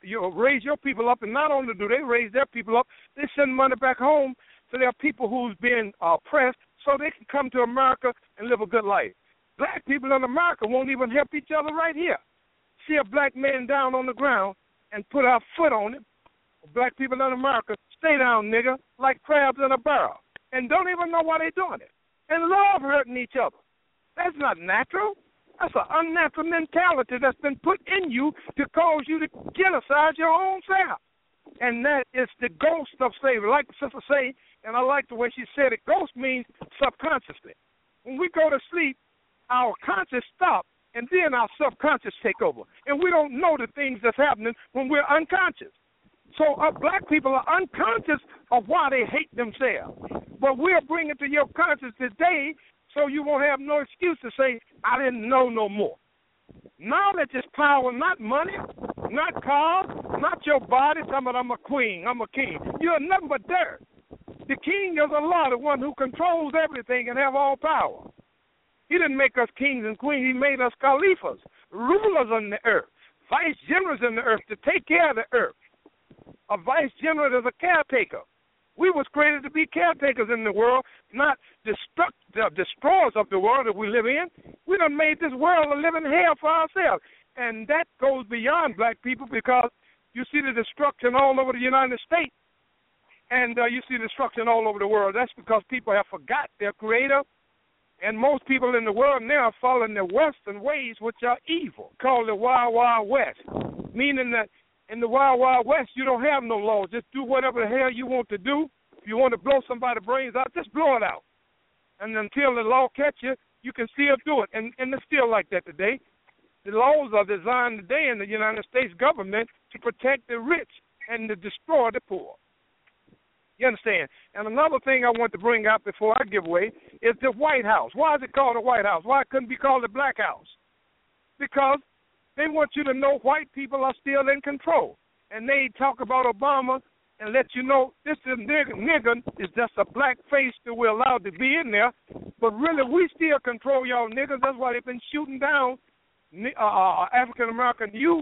your people up, and not only do they raise their people up, they send money back home to their people who's been oppressed, so they can come to America and live a good life. Black people in America won't even help each other right here. See a black man down on the ground and put our foot on him. Black people in America, stay down, nigga, like crabs in a barrel, and don't even know why they're doing it. And love hurting each other. That's not natural. That's an unnatural mentality that's been put in you to cause you to genocide your own self. And that is the ghost of slavery. Like the sister say, and I like the way she said it, ghost means subconsciously. When we go to sleep, our conscious stops, and then our subconscious take over. And we don't know the things that's happening when we're unconscious. So black people are unconscious of why they hate themselves. But we'll bring it to your conscious today so you won't have no excuse to say, I didn't know no more. Knowledge is power, not money, not cars, not your body. Talking about I'm a queen, I'm a king. You're nothing but dirt. The king is Allah, the one who controls everything and have all power. He didn't make us kings and queens. He made us caliphs, rulers on the earth, vice generals in the earth to take care of the earth. A vice general is a caretaker. We was created to be caretakers in the world, not destroyers of the world that we live in. We done made this world a living hell for ourselves. And that goes beyond black people because you see the destruction all over the United States and you see destruction all over the world. That's because people have forgot their creator. And most people in the world now are following the Western ways, which are evil, called the Wild Wild West, meaning that in the Wild Wild West, you don't have no laws. Just do whatever the hell you want to do. If you want to blow somebody's brains out, just blow it out. And until the law catch you, you can still do it. And it's still like that today. The laws are designed today in the United States government to protect the rich and to destroy the poor. You understand? And another thing I want to bring out before I give away is the White House. Why is it called the White House? Why couldn't it be called the Black House? Because they want you to know white people are still in control. And they talk about Obama and let you know this nigger is just a black face that we're allowed to be in there. But really, we still control y'all niggas. That's why they've been shooting down African-American youth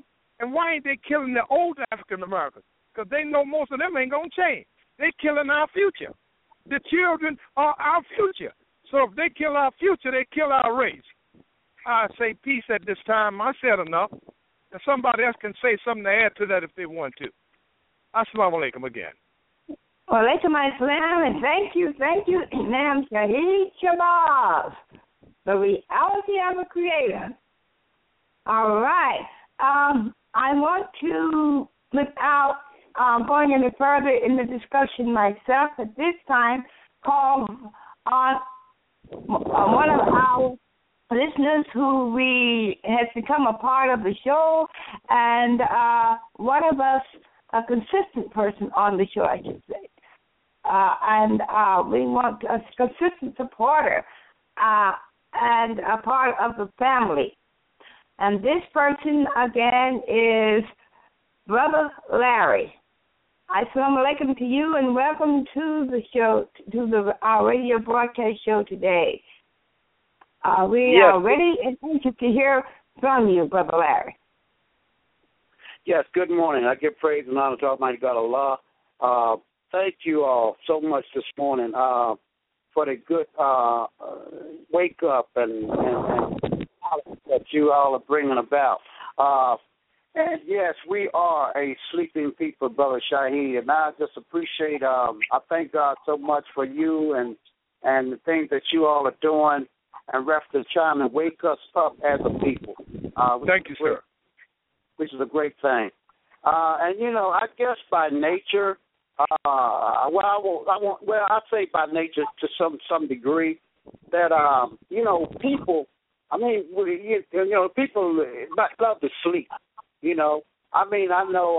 And why ain't they killing the old African Americans? Because they know most of them ain't going to change. They killing our future. The children are our future. So if they kill our future, they kill our race. I say peace at this time. I said enough. And somebody else can say something to add to that if they want to. Assalamu alaikum again. Walaikum assalam, and thank you, Imam Shahid Shabazz, the reality of a creator. All right. I want to, without going any further in the discussion myself, at this time, call on one of our listeners who has become a part of the show, and one of us, a consistent person on the show, I should say. And we want a consistent supporter and a part of the family. And this person, again, is Brother Larry. Assalamu alaikum to you, and welcome to the show, to our radio broadcast show today. We are ready and anxious to hear from you, Brother Larry. Yes, good morning. I give praise and honor to Almighty God Allah. Thank you all so much this morning for the good wake up and that you all are bringing about. And yes, we are a sleeping people, Brother Shahid, and I just appreciate. I thank God so much for you and the things that you all are doing, and after trying to wake us up as a people. Thank you, sir. Which is a great thing. And you know, I guess by nature. I say by nature to some degree that people. I mean, people love to sleep. You know, I mean, I know.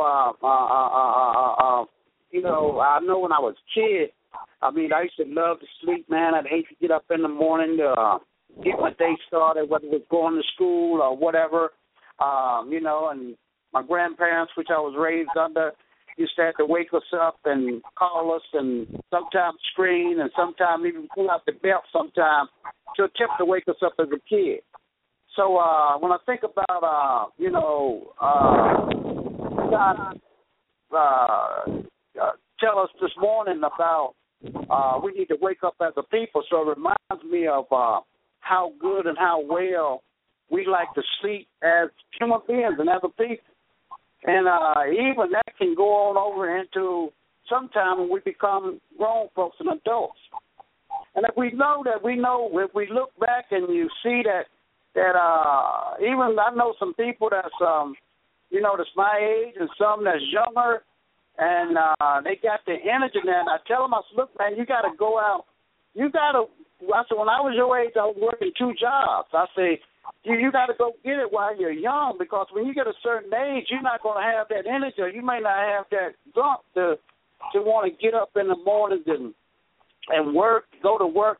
I know when I was a kid. I mean, I used to love to sleep, man. I'd hate to get up in the morning to get my day started, whether it was going to school or whatever. And my grandparents, which I was raised under, used to have to wake us up and call us and sometimes scream and sometimes even pull out the belt sometimes to attempt to wake us up as a kid. So when I think about, God tell us this morning about we need to wake up as a people, so it reminds me of how good and how well we like to sleep as human beings and as a people. And even that can go on over into sometime when we become grown folks and adults. And if we look back and you see that even I know some people that's that's my age and some that's younger, and they got the energy there. And I tell them, I said, look, man, you got to go out. I said, when I was your age, I was working 2 jobs. I say, you got to go get it while you're young, because when you get a certain age, you're not going to have that energy. Or you may not have that gump to want to get up in the mornings and work, go to work,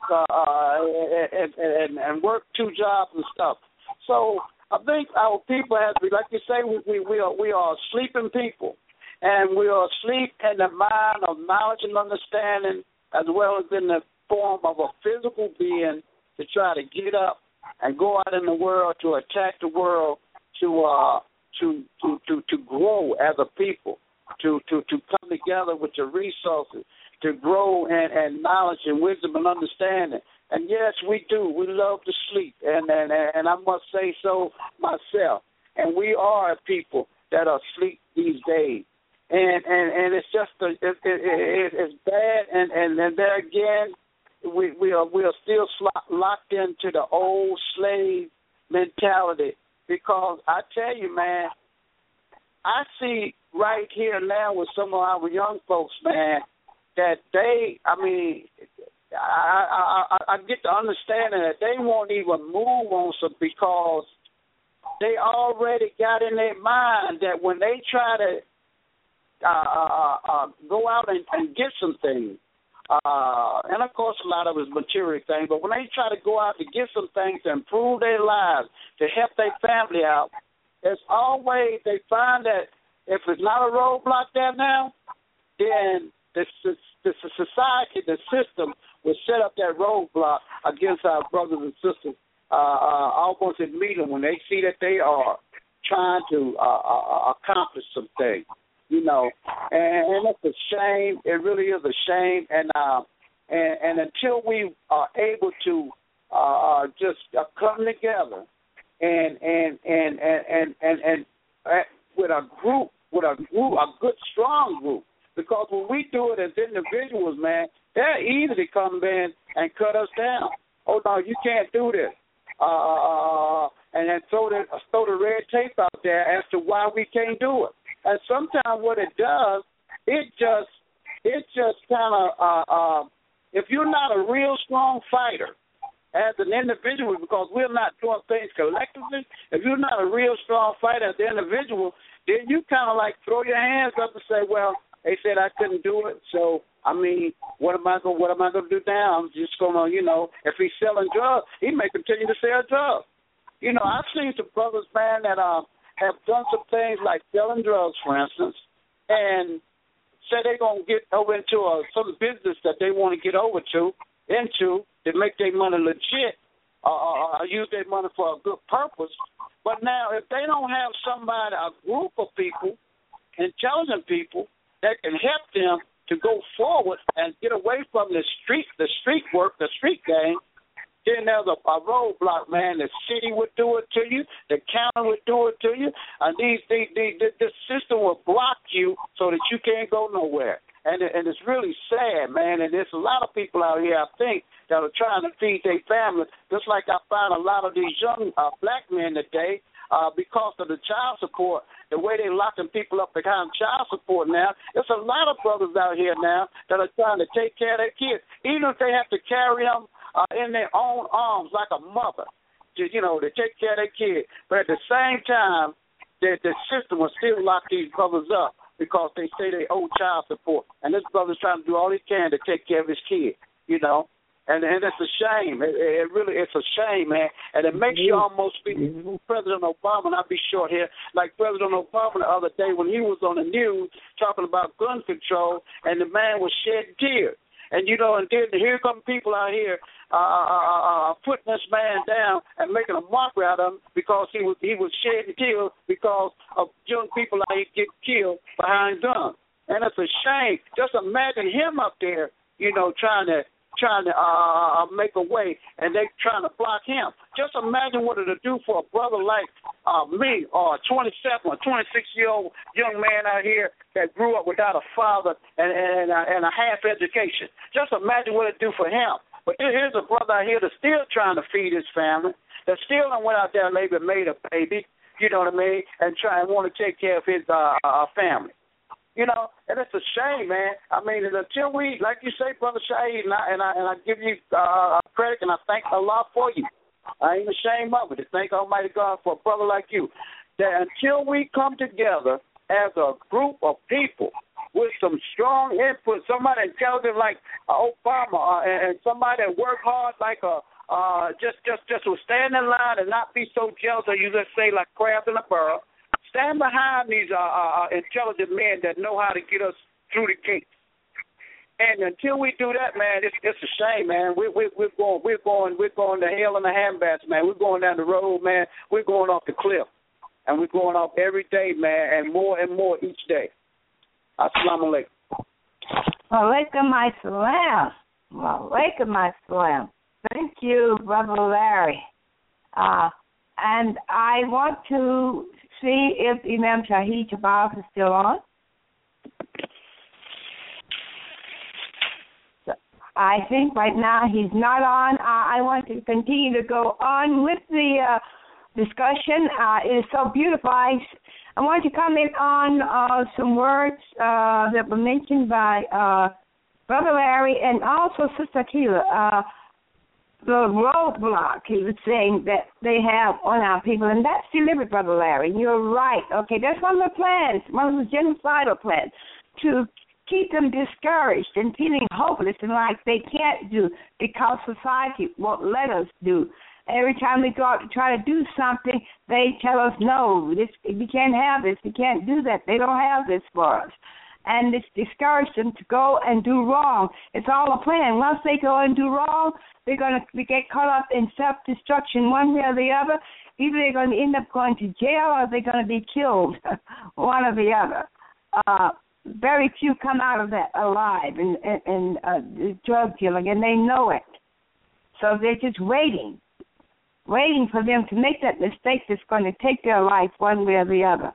and work 2 jobs and stuff. So I think our people have to be, like you say, we are sleeping people, and we are asleep in the mind of knowledge and understanding, as well as in the form of a physical being to try to get up and go out in the world to attack the world, to grow as a people, to come together with your resources, to grow in knowledge and wisdom and understanding. And yes, we do. We love to sleep, and I must say so myself. And we are a people that are asleep these days. And it's just it's bad. And there again, we are still locked into the old slave mentality, because I tell you, man, I see right here now with some of our young folks, man, that I get the understanding that they won't even move on some, because they already got in their mind that when they try to go out and get some things, and of course a lot of it is material things, but when they try to go out to get some things to improve their lives, to help their family out, there's always, they find that if it's not a roadblock there now, then the society, the system will set up that roadblock against our brothers and sisters almost immediately when they see that they are trying to accomplish some things, you know, and it's a shame. It really is a shame, and until we are able to just come together and with a group, a good strong group, because when we do it as individuals, man, they're easy to come in and cut us down. Oh no, you can't do this. And then throw the red tape out there as to why we can't do it. And sometimes what it does, it just kind of, if you're not a real strong fighter as an individual, because we're not doing things collectively, if you're not a real strong fighter as an individual, then you kind of like throw your hands up and say, well, they said I couldn't do it, so I mean, what am I going to do now? I'm just going to, you know, if he's selling drugs, he may continue to sell drugs. You know, I've seen some brothers, man, that have done some things like selling drugs, for instance, and say they're going to get over into some business that they want to get into to make their money legit, use their money for a good purpose. But now, if they don't have somebody, a group of people, intelligent people, that can help them to go forward and get away from the street work, the street game, then there's a roadblock, man. The city would do it to you. The county would do it to you. And this system will block you so that you can't go nowhere. And it's really sad, man. And there's a lot of people out here, I think, that are trying to feed their families, just like I find a lot of these young black men today, because of the child support, the way they're locking people up behind child support now. There's a lot of brothers out here now that are trying to take care of their kids, even if they have to carry them in their own arms like a mother, to take care of their kids. But at the same time, the system will still lock these brothers up because they say they owe child support. And this brother's trying to do all he can to take care of his kid, you know. And it's a shame. It really, it's a shame, man. And it makes you almost be President Obama, and I'll be short here, like President Obama the other day when he was on the news talking about gun control, and the man was shedding tears. And, you know, and then here come people out here putting this man down and making a mockery out of him because he was shedding tears because of young people out here getting killed behind guns. And it's a shame. Just imagine him up there, you know, trying to make a way, and they trying to block him. Just imagine what it'll do for a brother like me, or a 27 or 26-year-old young man out here that grew up without a father and a half education. Just imagine what it'll do for him. But here's a brother out here that's still trying to feed his family, that still went out there and maybe made a baby, you know what I mean, and want to take care of his family. You know, and it's a shame, man. I mean, until we, like you say, Brother Shaheed, and I give you credit, and I thank Allah for you. I ain't ashamed of it. To thank Almighty God for a brother like you. That until we come together as a group of people with some strong input, somebody intelligent like Obama, and somebody that work hard like just will stand in line and not be so jealous, or you just say like crabs in a barrel. Stand behind these intelligent men that know how to get us through the gates. And until we do that, man, it's a shame, man. We're going to hell in a handbasket, man. We're going down the road, man. We're going off the cliff, and we're going off every day, man, and more each day. Assalamu alaikum. Walaikum assalam. Walaikum assalam. Thank you, Brother Larry. And I want to see if Imam Shaheed Shabazz is still on. So I think right now he's not on. I want to continue to go on with the discussion. It is so beautiful. I want to comment on some words that were mentioned by Brother Larry and also Sister Keela. The roadblock, he was saying, that they have on our people, and that's deliberate, Brother Larry. You're right. Okay, that's one of the plans, one of the genocidal plans, to keep them discouraged and feeling hopeless and like they can't do because society won't let us do. Every time we go out to try to do something, they tell us, no, we can't have this, we can't do that. They don't have this for us. and it's discouraged them to go and do wrong. It's all a plan. Once they go and do wrong, they're going to get caught up in self-destruction one way or the other. Either they're going to end up going to jail or they're going to be killed, one or the other. Very few come out of that alive in drug dealing, and they know it. So they're just waiting for them to make that mistake that's going to take their life one way or the other.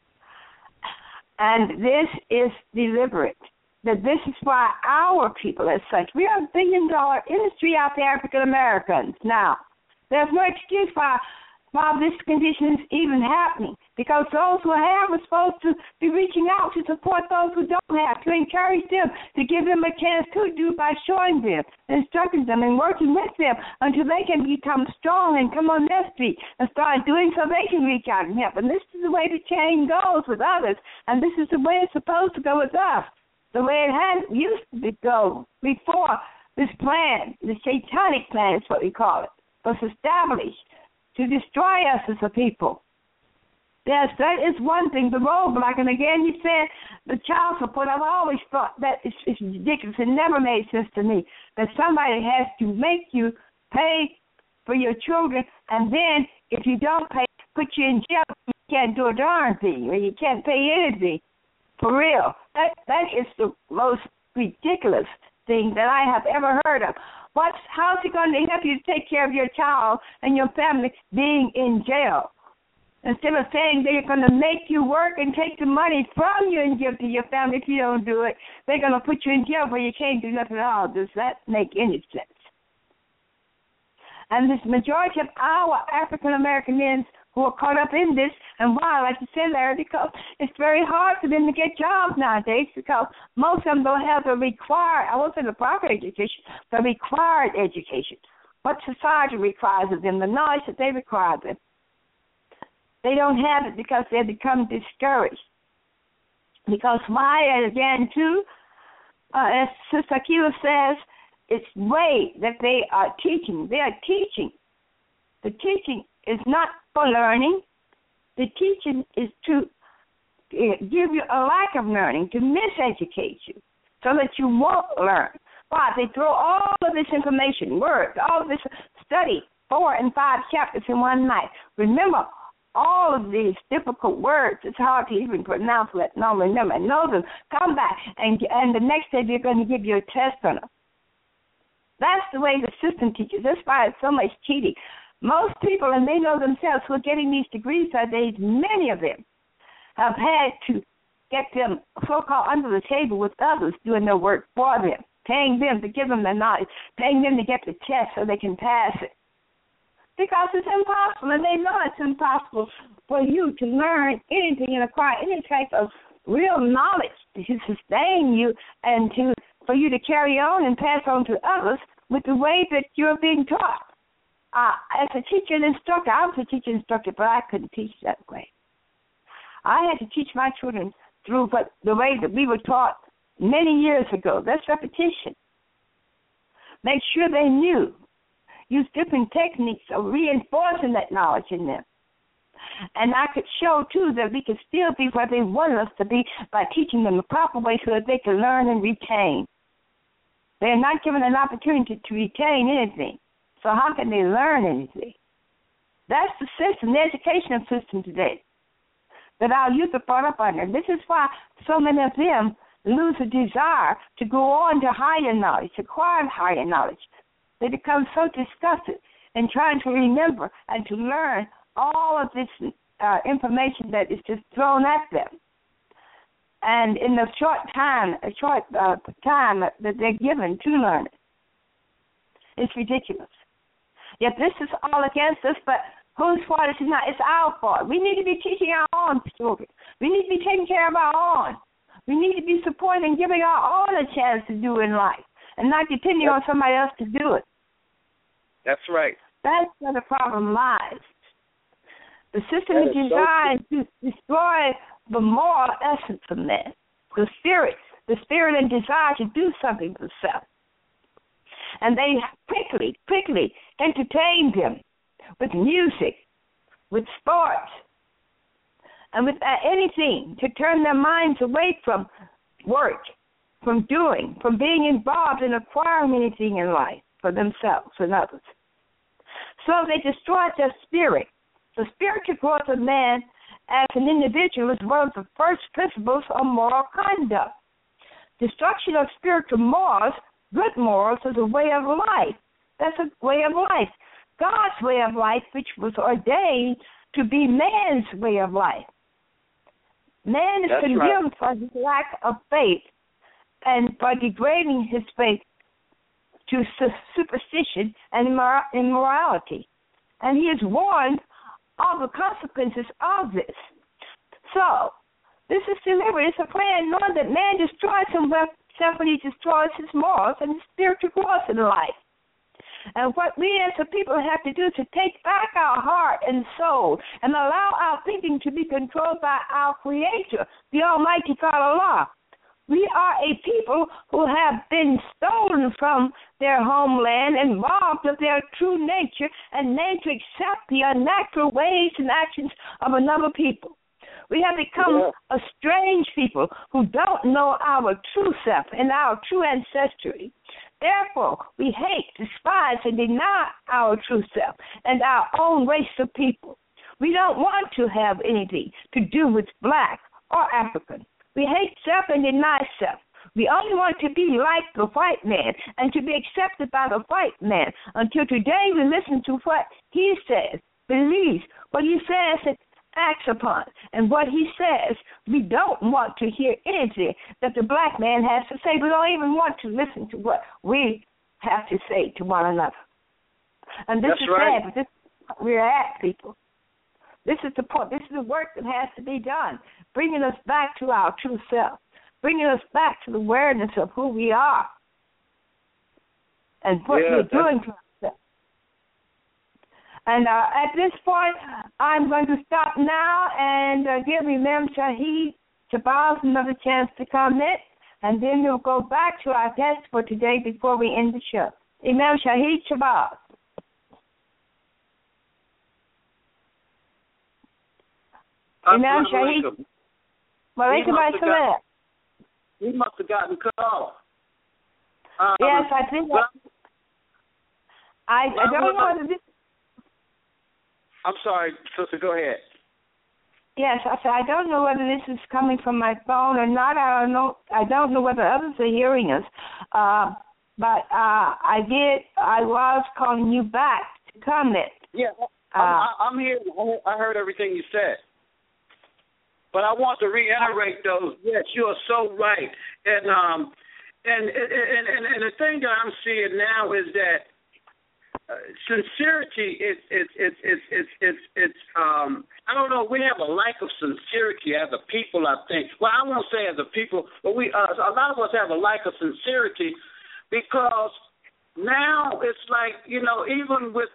And this is deliberate. That this is why our people as such, we are a billion-dollar industry out there, African Americans. Now, there's no excuse why this condition is even happening, because those who have are supposed to be reaching out to support those who don't have, to encourage them, to give them a chance to do by showing them, instructing them, and working with them until they can become strong and come on their feet and start doing so they can reach out and help. And this is the way the chain goes with others, and this is the way it's supposed to go with us, the way it had used to go before this plan, the satanic plan is what we call it, was established to destroy us as a people. Yes, that is one thing, the roadblock. And again, you said the child support. I've always thought that it's ridiculous. It never made sense to me that somebody has to make you pay for your children, and then if you don't pay, put you in jail. You can't do a darn thing, or you can't pay anything. For real. That is the most ridiculous thing that I have ever heard of. How's it going to help you to take care of your child and your family being in jail? Instead of saying they're going to make you work and take the money from you and give to your family if you don't do it, they're going to put you in jail where you can't do nothing at all. Does that make any sense? And this majority of our African-American men who are caught up in this, and why, like you said, Larry, because it's very hard for them to get jobs nowadays, because most of them don't have the required, I won't say the proper education, the required education. What society requires of them, the knowledge that they require of them. They don't have it because they become discouraged. Because why, and again, too, as Sister Akilah says, it's way that they are teaching. They are teaching. The teaching is not for learning. The teaching is to give you a lack of learning, to miseducate you, so that you won't learn. Why? They throw all of this information, words, all of this study, 4 and 5 chapters in one night. Remember, all of these difficult words, it's hard to even pronounce, let no remember, know them, come back, and the next day they're going to give you a test on them. That's the way the system teaches. That's why it's so much cheating. Most people, and they know themselves, who are getting these degrees nowadays, many of them have had to get them so-called under the table with others doing their work for them, paying them to give them the knowledge, paying them to get the test so they can pass it. Because it's impossible, and they know it's impossible for you to learn anything and acquire any type of real knowledge to sustain you and for you to carry on and pass on to others with the way that you're being taught. As a teacher and instructor, I was a teacher and instructor, but I couldn't teach that way. I had to teach my children through the way that we were taught many years ago. That's repetition. Make sure they knew. Use different techniques of reinforcing that knowledge in them. And I could show, too, that we could still be where they wanted us to be by teaching them the proper way so that they can learn and retain. They're not given an opportunity to retain anything. So how can they learn anything? That's the system, the educational system today, that our youth are brought up under. This is why so many of them lose a desire to go on to higher knowledge, to acquire higher knowledge. They become so disgusted in trying to remember and to learn all of this information that is just thrown at them. And in the short time that they're given to learn it, it's ridiculous. Yet this is all against us, but whose fault is it not? It's our fault. We need to be teaching our own children. We need to be taking care of our own. We need to be supporting and giving our own a chance to do in life and not depending on somebody else to do it. That's right. That's where the problem lies. The system is designed to destroy the moral essence of man, the spirit and desire to do something for self. And they quickly entertain them with music, with sports, and with anything to turn their minds away from work, from doing, from being involved in acquiring anything in life for themselves and others. So they destroyed their spirit. The spiritual growth of man as an individual is one of the first principles of moral conduct. Destruction of spiritual morals, good morals, is a way of life. That's a way of life. God's way of life, which was ordained to be man's way of life. Man is condemned for his lack of faith and for degrading his faith to superstition and immorality. And he is warned of the consequences of this. So, this is delivered. It's a plan knowing that man destroys himself when he destroys his morals and his spiritual growth in life. And what we as a people have to do is to take back our heart and soul and allow our thinking to be controlled by our Creator, the Almighty God Allah. We are a people who have been stolen from their homeland and robbed of their true nature and made to accept the unnatural ways and actions of another people. We have become a strange people who don't know our true self and our true ancestry. Therefore, we hate, despise, and deny our true self and our own race of people. We don't want to have anything to do with black or African. We hate self and deny self. We only want to be like the white man and to be accepted by the white man. Until today, we listen to what he says, believes, what he says, and acts upon. And what he says, we don't want to hear anything that the black man has to say. We don't even want to listen to what we have to say to one another. And this is sad, but this is what we're at, people. This is the point. This is the work that has to be done, bringing us back to our true self, bringing us back to the awareness of who we are and what we're doing to ourselves. And at this point, I'm going to stop now and give Imam Shahid Shabazz another chance to comment, and then we'll go back to our guest for today before we end the show. Imam Shahid Shabazz. Imam Shahid. Walaikum assalam. He must have gotten cut off. Yes, I think. I don't know whether this. I'm sorry, sister. Go ahead. Yes, I don't know whether this is coming from my phone or not. I don't know whether others are hearing us. But I was calling you back to comment. Yeah, I'm here. I heard everything you said. But I want to reiterate those. Yes, you are so right. And the thing that I'm seeing now is that sincerity it's I don't know, we have a lack of sincerity as a people, I think. Well, I won't say as a people, but we a lot of us have a lack of sincerity because now it's like, even with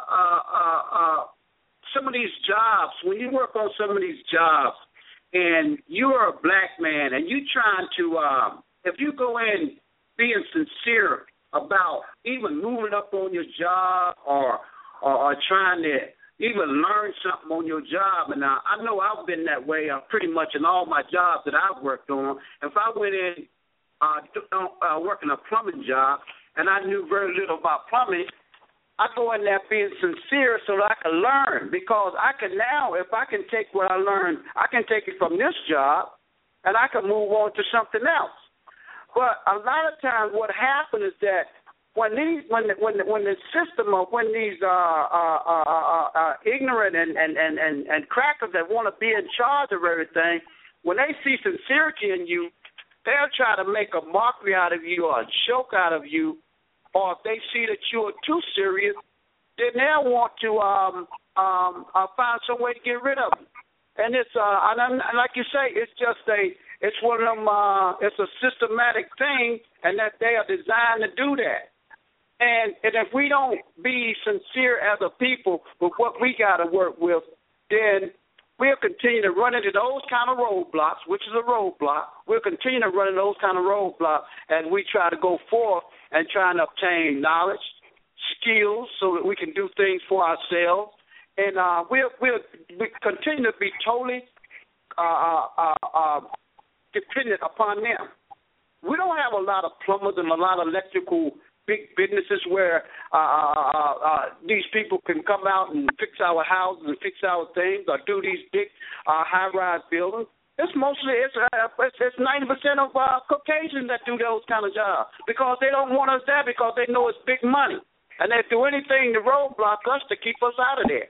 some of these jobs, when you work on some of these jobs and you're a black man and you trying to if you go in being sincere about even moving up on your job or trying to even learn something on your job. And I know I've been that way pretty much in all my jobs that I've worked on. If I went in working a plumbing job and I knew very little about plumbing, I go in there being sincere so that I can learn, because I can now, if I can take what I learned, I can take it from this job and I can move on to something else. But a lot of times what happens is that when the system of when these ignorant and crackers that want to be in charge of everything, when they see sincerity in you, they'll try to make a mockery out of you or a joke out of you. Or if they see that you're too serious, then they'll want to find some way to get rid of you. And it's and like you say, it's just it's one of them. It's a systematic thing, and that they are designed to do that. And if we don't be sincere as a people with what we got to work with, then we'll continue to run into those kind of roadblocks, which is a roadblock. We'll continue to run into those kind of roadblocks as we try to go forth and trying to obtain knowledge, skills, so that we can do things for ourselves. And we'll continue to be totally dependent upon them. We don't have a lot of plumbers and a lot of electrical big businesses where these people can come out and fix our houses and fix our things or do these big high-rise buildings. It's 90% of Caucasians that do those kind of jobs because they don't want us there because they know it's big money. And they do anything to roadblock us to keep us out of there.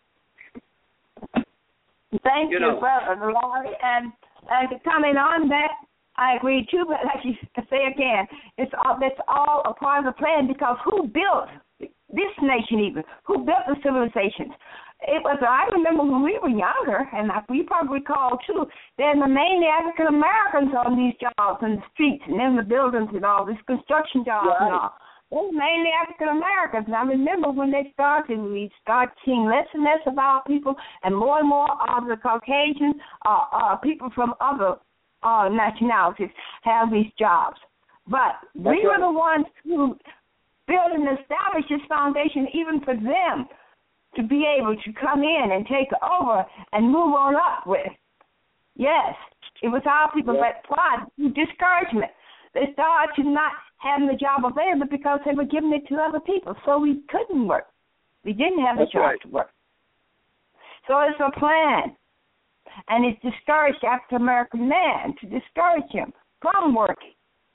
Thank you, Brother Larry. And to comment on that, I agree too, but like you say again, that's all a part of the plan because who built this nation even? Who built the civilizations? I remember when we were younger, and we probably recall too, there were mainly African Americans on these jobs in the streets and in the buildings and all these construction jobs and all. They were mainly African Americans. And I remember when they started, we started seeing less and less of our people, and more of the Caucasian people from other nationalities have these jobs. But we were the ones who built and established this foundation even for them to be able to come in and take over and move on up with. Yes, it was our people that fought discouragement. They started to not having the job available because they were giving it to other people, so we couldn't work. We didn't have the job to work. So it's a plan, and it's discouraged the African-American man to discourage him from working.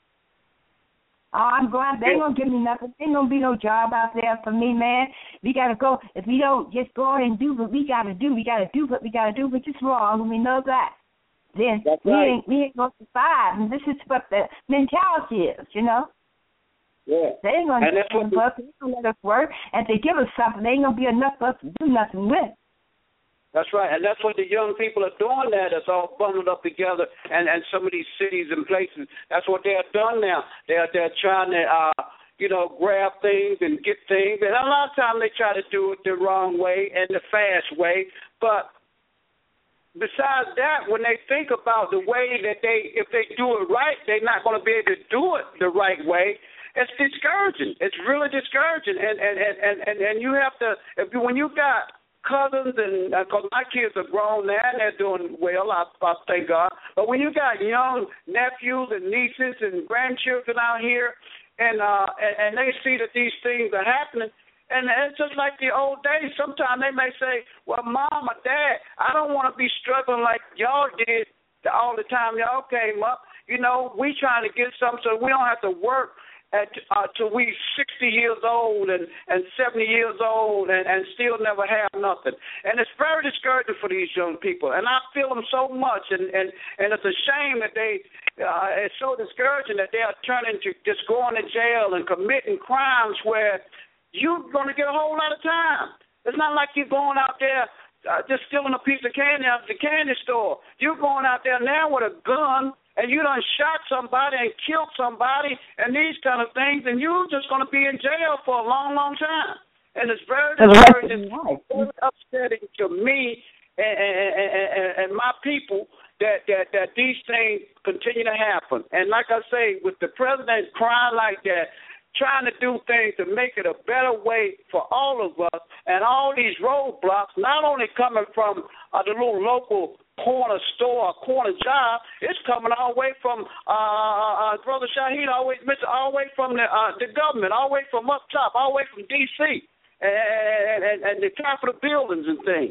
I'm glad they ain't going to give me nothing. There ain't going to be no job out there for me, man. We got to go. If we don't just go on and do what we got to do, we got to do what we got to do, which is wrong, and we know that. Then we ain't going to survive, and this is what the mentality is, you know? Yeah. They ain't going to let us work, and if they give us something, they ain't going to be enough for us to do nothing with. That's right, and that's what the young people are doing there. That's all bundled up together, and some of these cities and places. That's what they have done now. They're trying to, grab things and get things, and a lot of times they try to do it the wrong way and the fast way. But besides that, when they think about the way that if they do it right, they're not going to be able to do it the right way. It's discouraging. It's really discouraging, and you have to when you got cousins, and because my kids are grown now and they're doing well, I thank God. But when you got young nephews and nieces and grandchildren out here, and they see that these things are happening, and it's just like the old days. Sometimes they may say, "Well, Mom or Dad, I don't want to be struggling like y'all did all the time y'all came up. We trying to get something so we don't have to work till we 60 years old and 70 years old and still never have nothing." And it's very discouraging for these young people. And I feel them so much. And it's a shame that it's so discouraging that they are turning to just going to jail and committing crimes where you're going to get a whole lot of time. It's not like you're going out there just stealing a piece of candy out of the candy store. You're going out there now with a gun, and you done shot somebody and killed somebody and these kind of things, and you're just going to be in jail for a long, long time. And it's very discouraging, very upsetting to me and my people that these things continue to happen. And like I say, with the president crying like that, trying to do things to make it a better way for all of us, and all these roadblocks, not only coming from the little local corner store or corner job, it's coming all the way from Brother Shaheed always mentioned, all the way from the government, all the way from up top, all the way from D.C. and the Capitol buildings and things.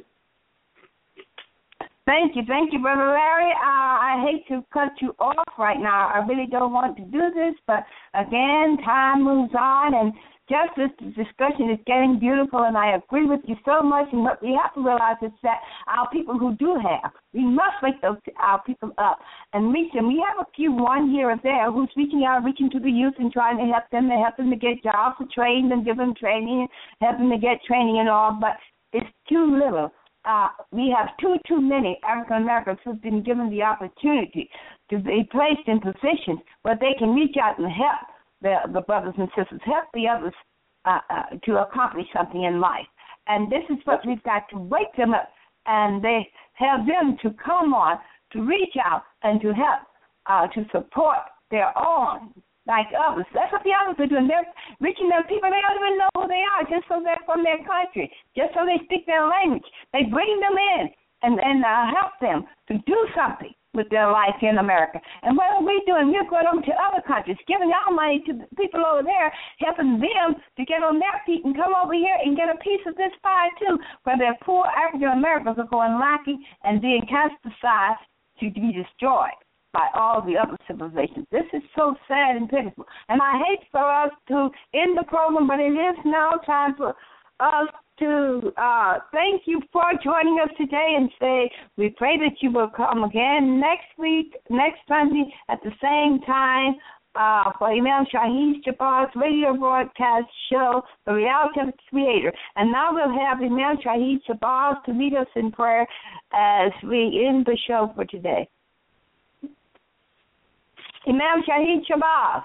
Thank you, Brother Larry. I hate to cut you off right now. I really don't want to do this, but again, time moves on, and just this discussion is getting beautiful, and I agree with you so much. And what we have to realize is that our people who do have, we must wake our people up and reach them. We have a few, one here or there, who's reaching to the youth and trying to help them to get jobs, to train them, give them training, help them to get training and all, but it's too little. We have too many African Americans who've been given the opportunity to be placed in positions where they can reach out and help the brothers and sisters, help the others to accomplish something in life. And this is what we've got to wake them up, and they have them to come on, to reach out and to help, to support their own, like others. That's what the others are doing. They're reaching them people, they don't even know who they are, just so they're from their country, just so they speak their language. They bring them in and help them to do something. with their life in America. And what are we doing? We're going over to other countries, giving our money to the people over there, helping them to get on their feet and come over here and get a piece of this pie too, where their poor African Americans are going lacking and being cast aside to be destroyed by all the other civilizations. This is so sad and pitiful. And I hate for us to end the program, but it is now time for us to thank you for joining us today and say we pray that you will come again next week, next Sunday at the same time for Imam Shahid Jabbar's radio broadcast show, The Reality of the Creator. And now we'll have Imam Shahid Jabbar to lead us in prayer as we end the show for today. Imam Shahid Jabbar.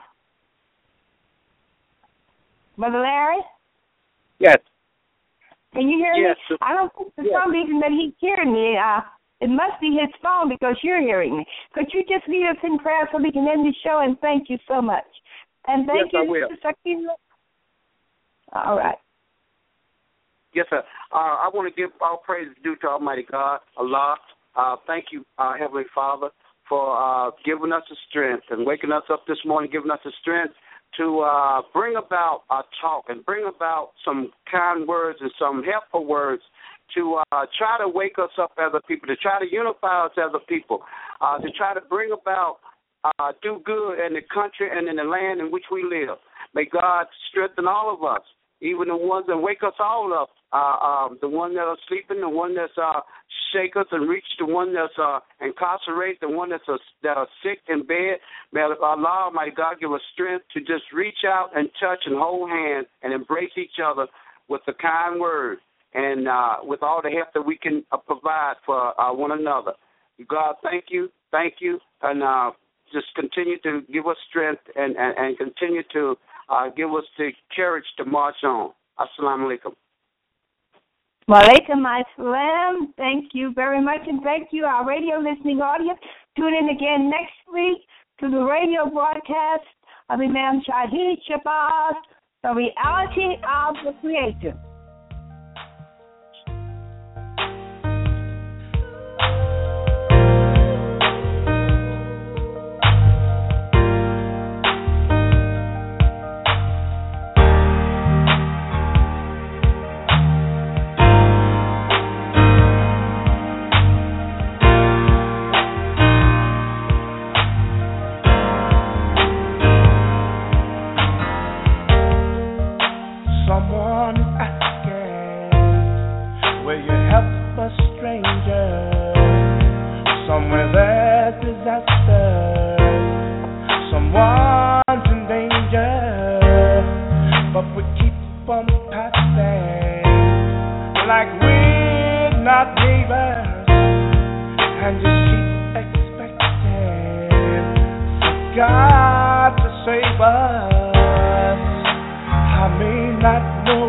Brother Larry? Yes. Can you hear yes. me? I don't think for some reason that he's hearing me. It must be his phone because you're hearing me. Could you just lead us in prayer so we can end the show? And thank you so much. And thank yes, you, Sister Sakina. All right. Yes, sir. I want to give all praise due to Almighty God, Allah. Thank you, Heavenly Father, for giving us the strength and waking us up this morning, giving us the strength to bring about a talk and bring about some kind words and some helpful words to try to wake us up as a people, to try to unify us as a people, to try to bring about do good in the country and in the land in which we live. May God strengthen all of us, even the ones that wake us all up, the one that are sleeping, the one that's shake us and reach, the one that's incarcerated, the one that are sick in bed. May Allah, my God, give us strength to just reach out and touch and hold hands and embrace each other with the kind word and with all the help that we can provide for one another. God, thank you, and just continue to give us strength and continue to give us the courage to march on. Assalamu alaikum. Walaikum assalam. Thank you very much, and thank you, our radio listening audience. Tune in again next week to the radio broadcast of Imam Shahid Jabbar, The Reality of the Creator. God to save us. I may not know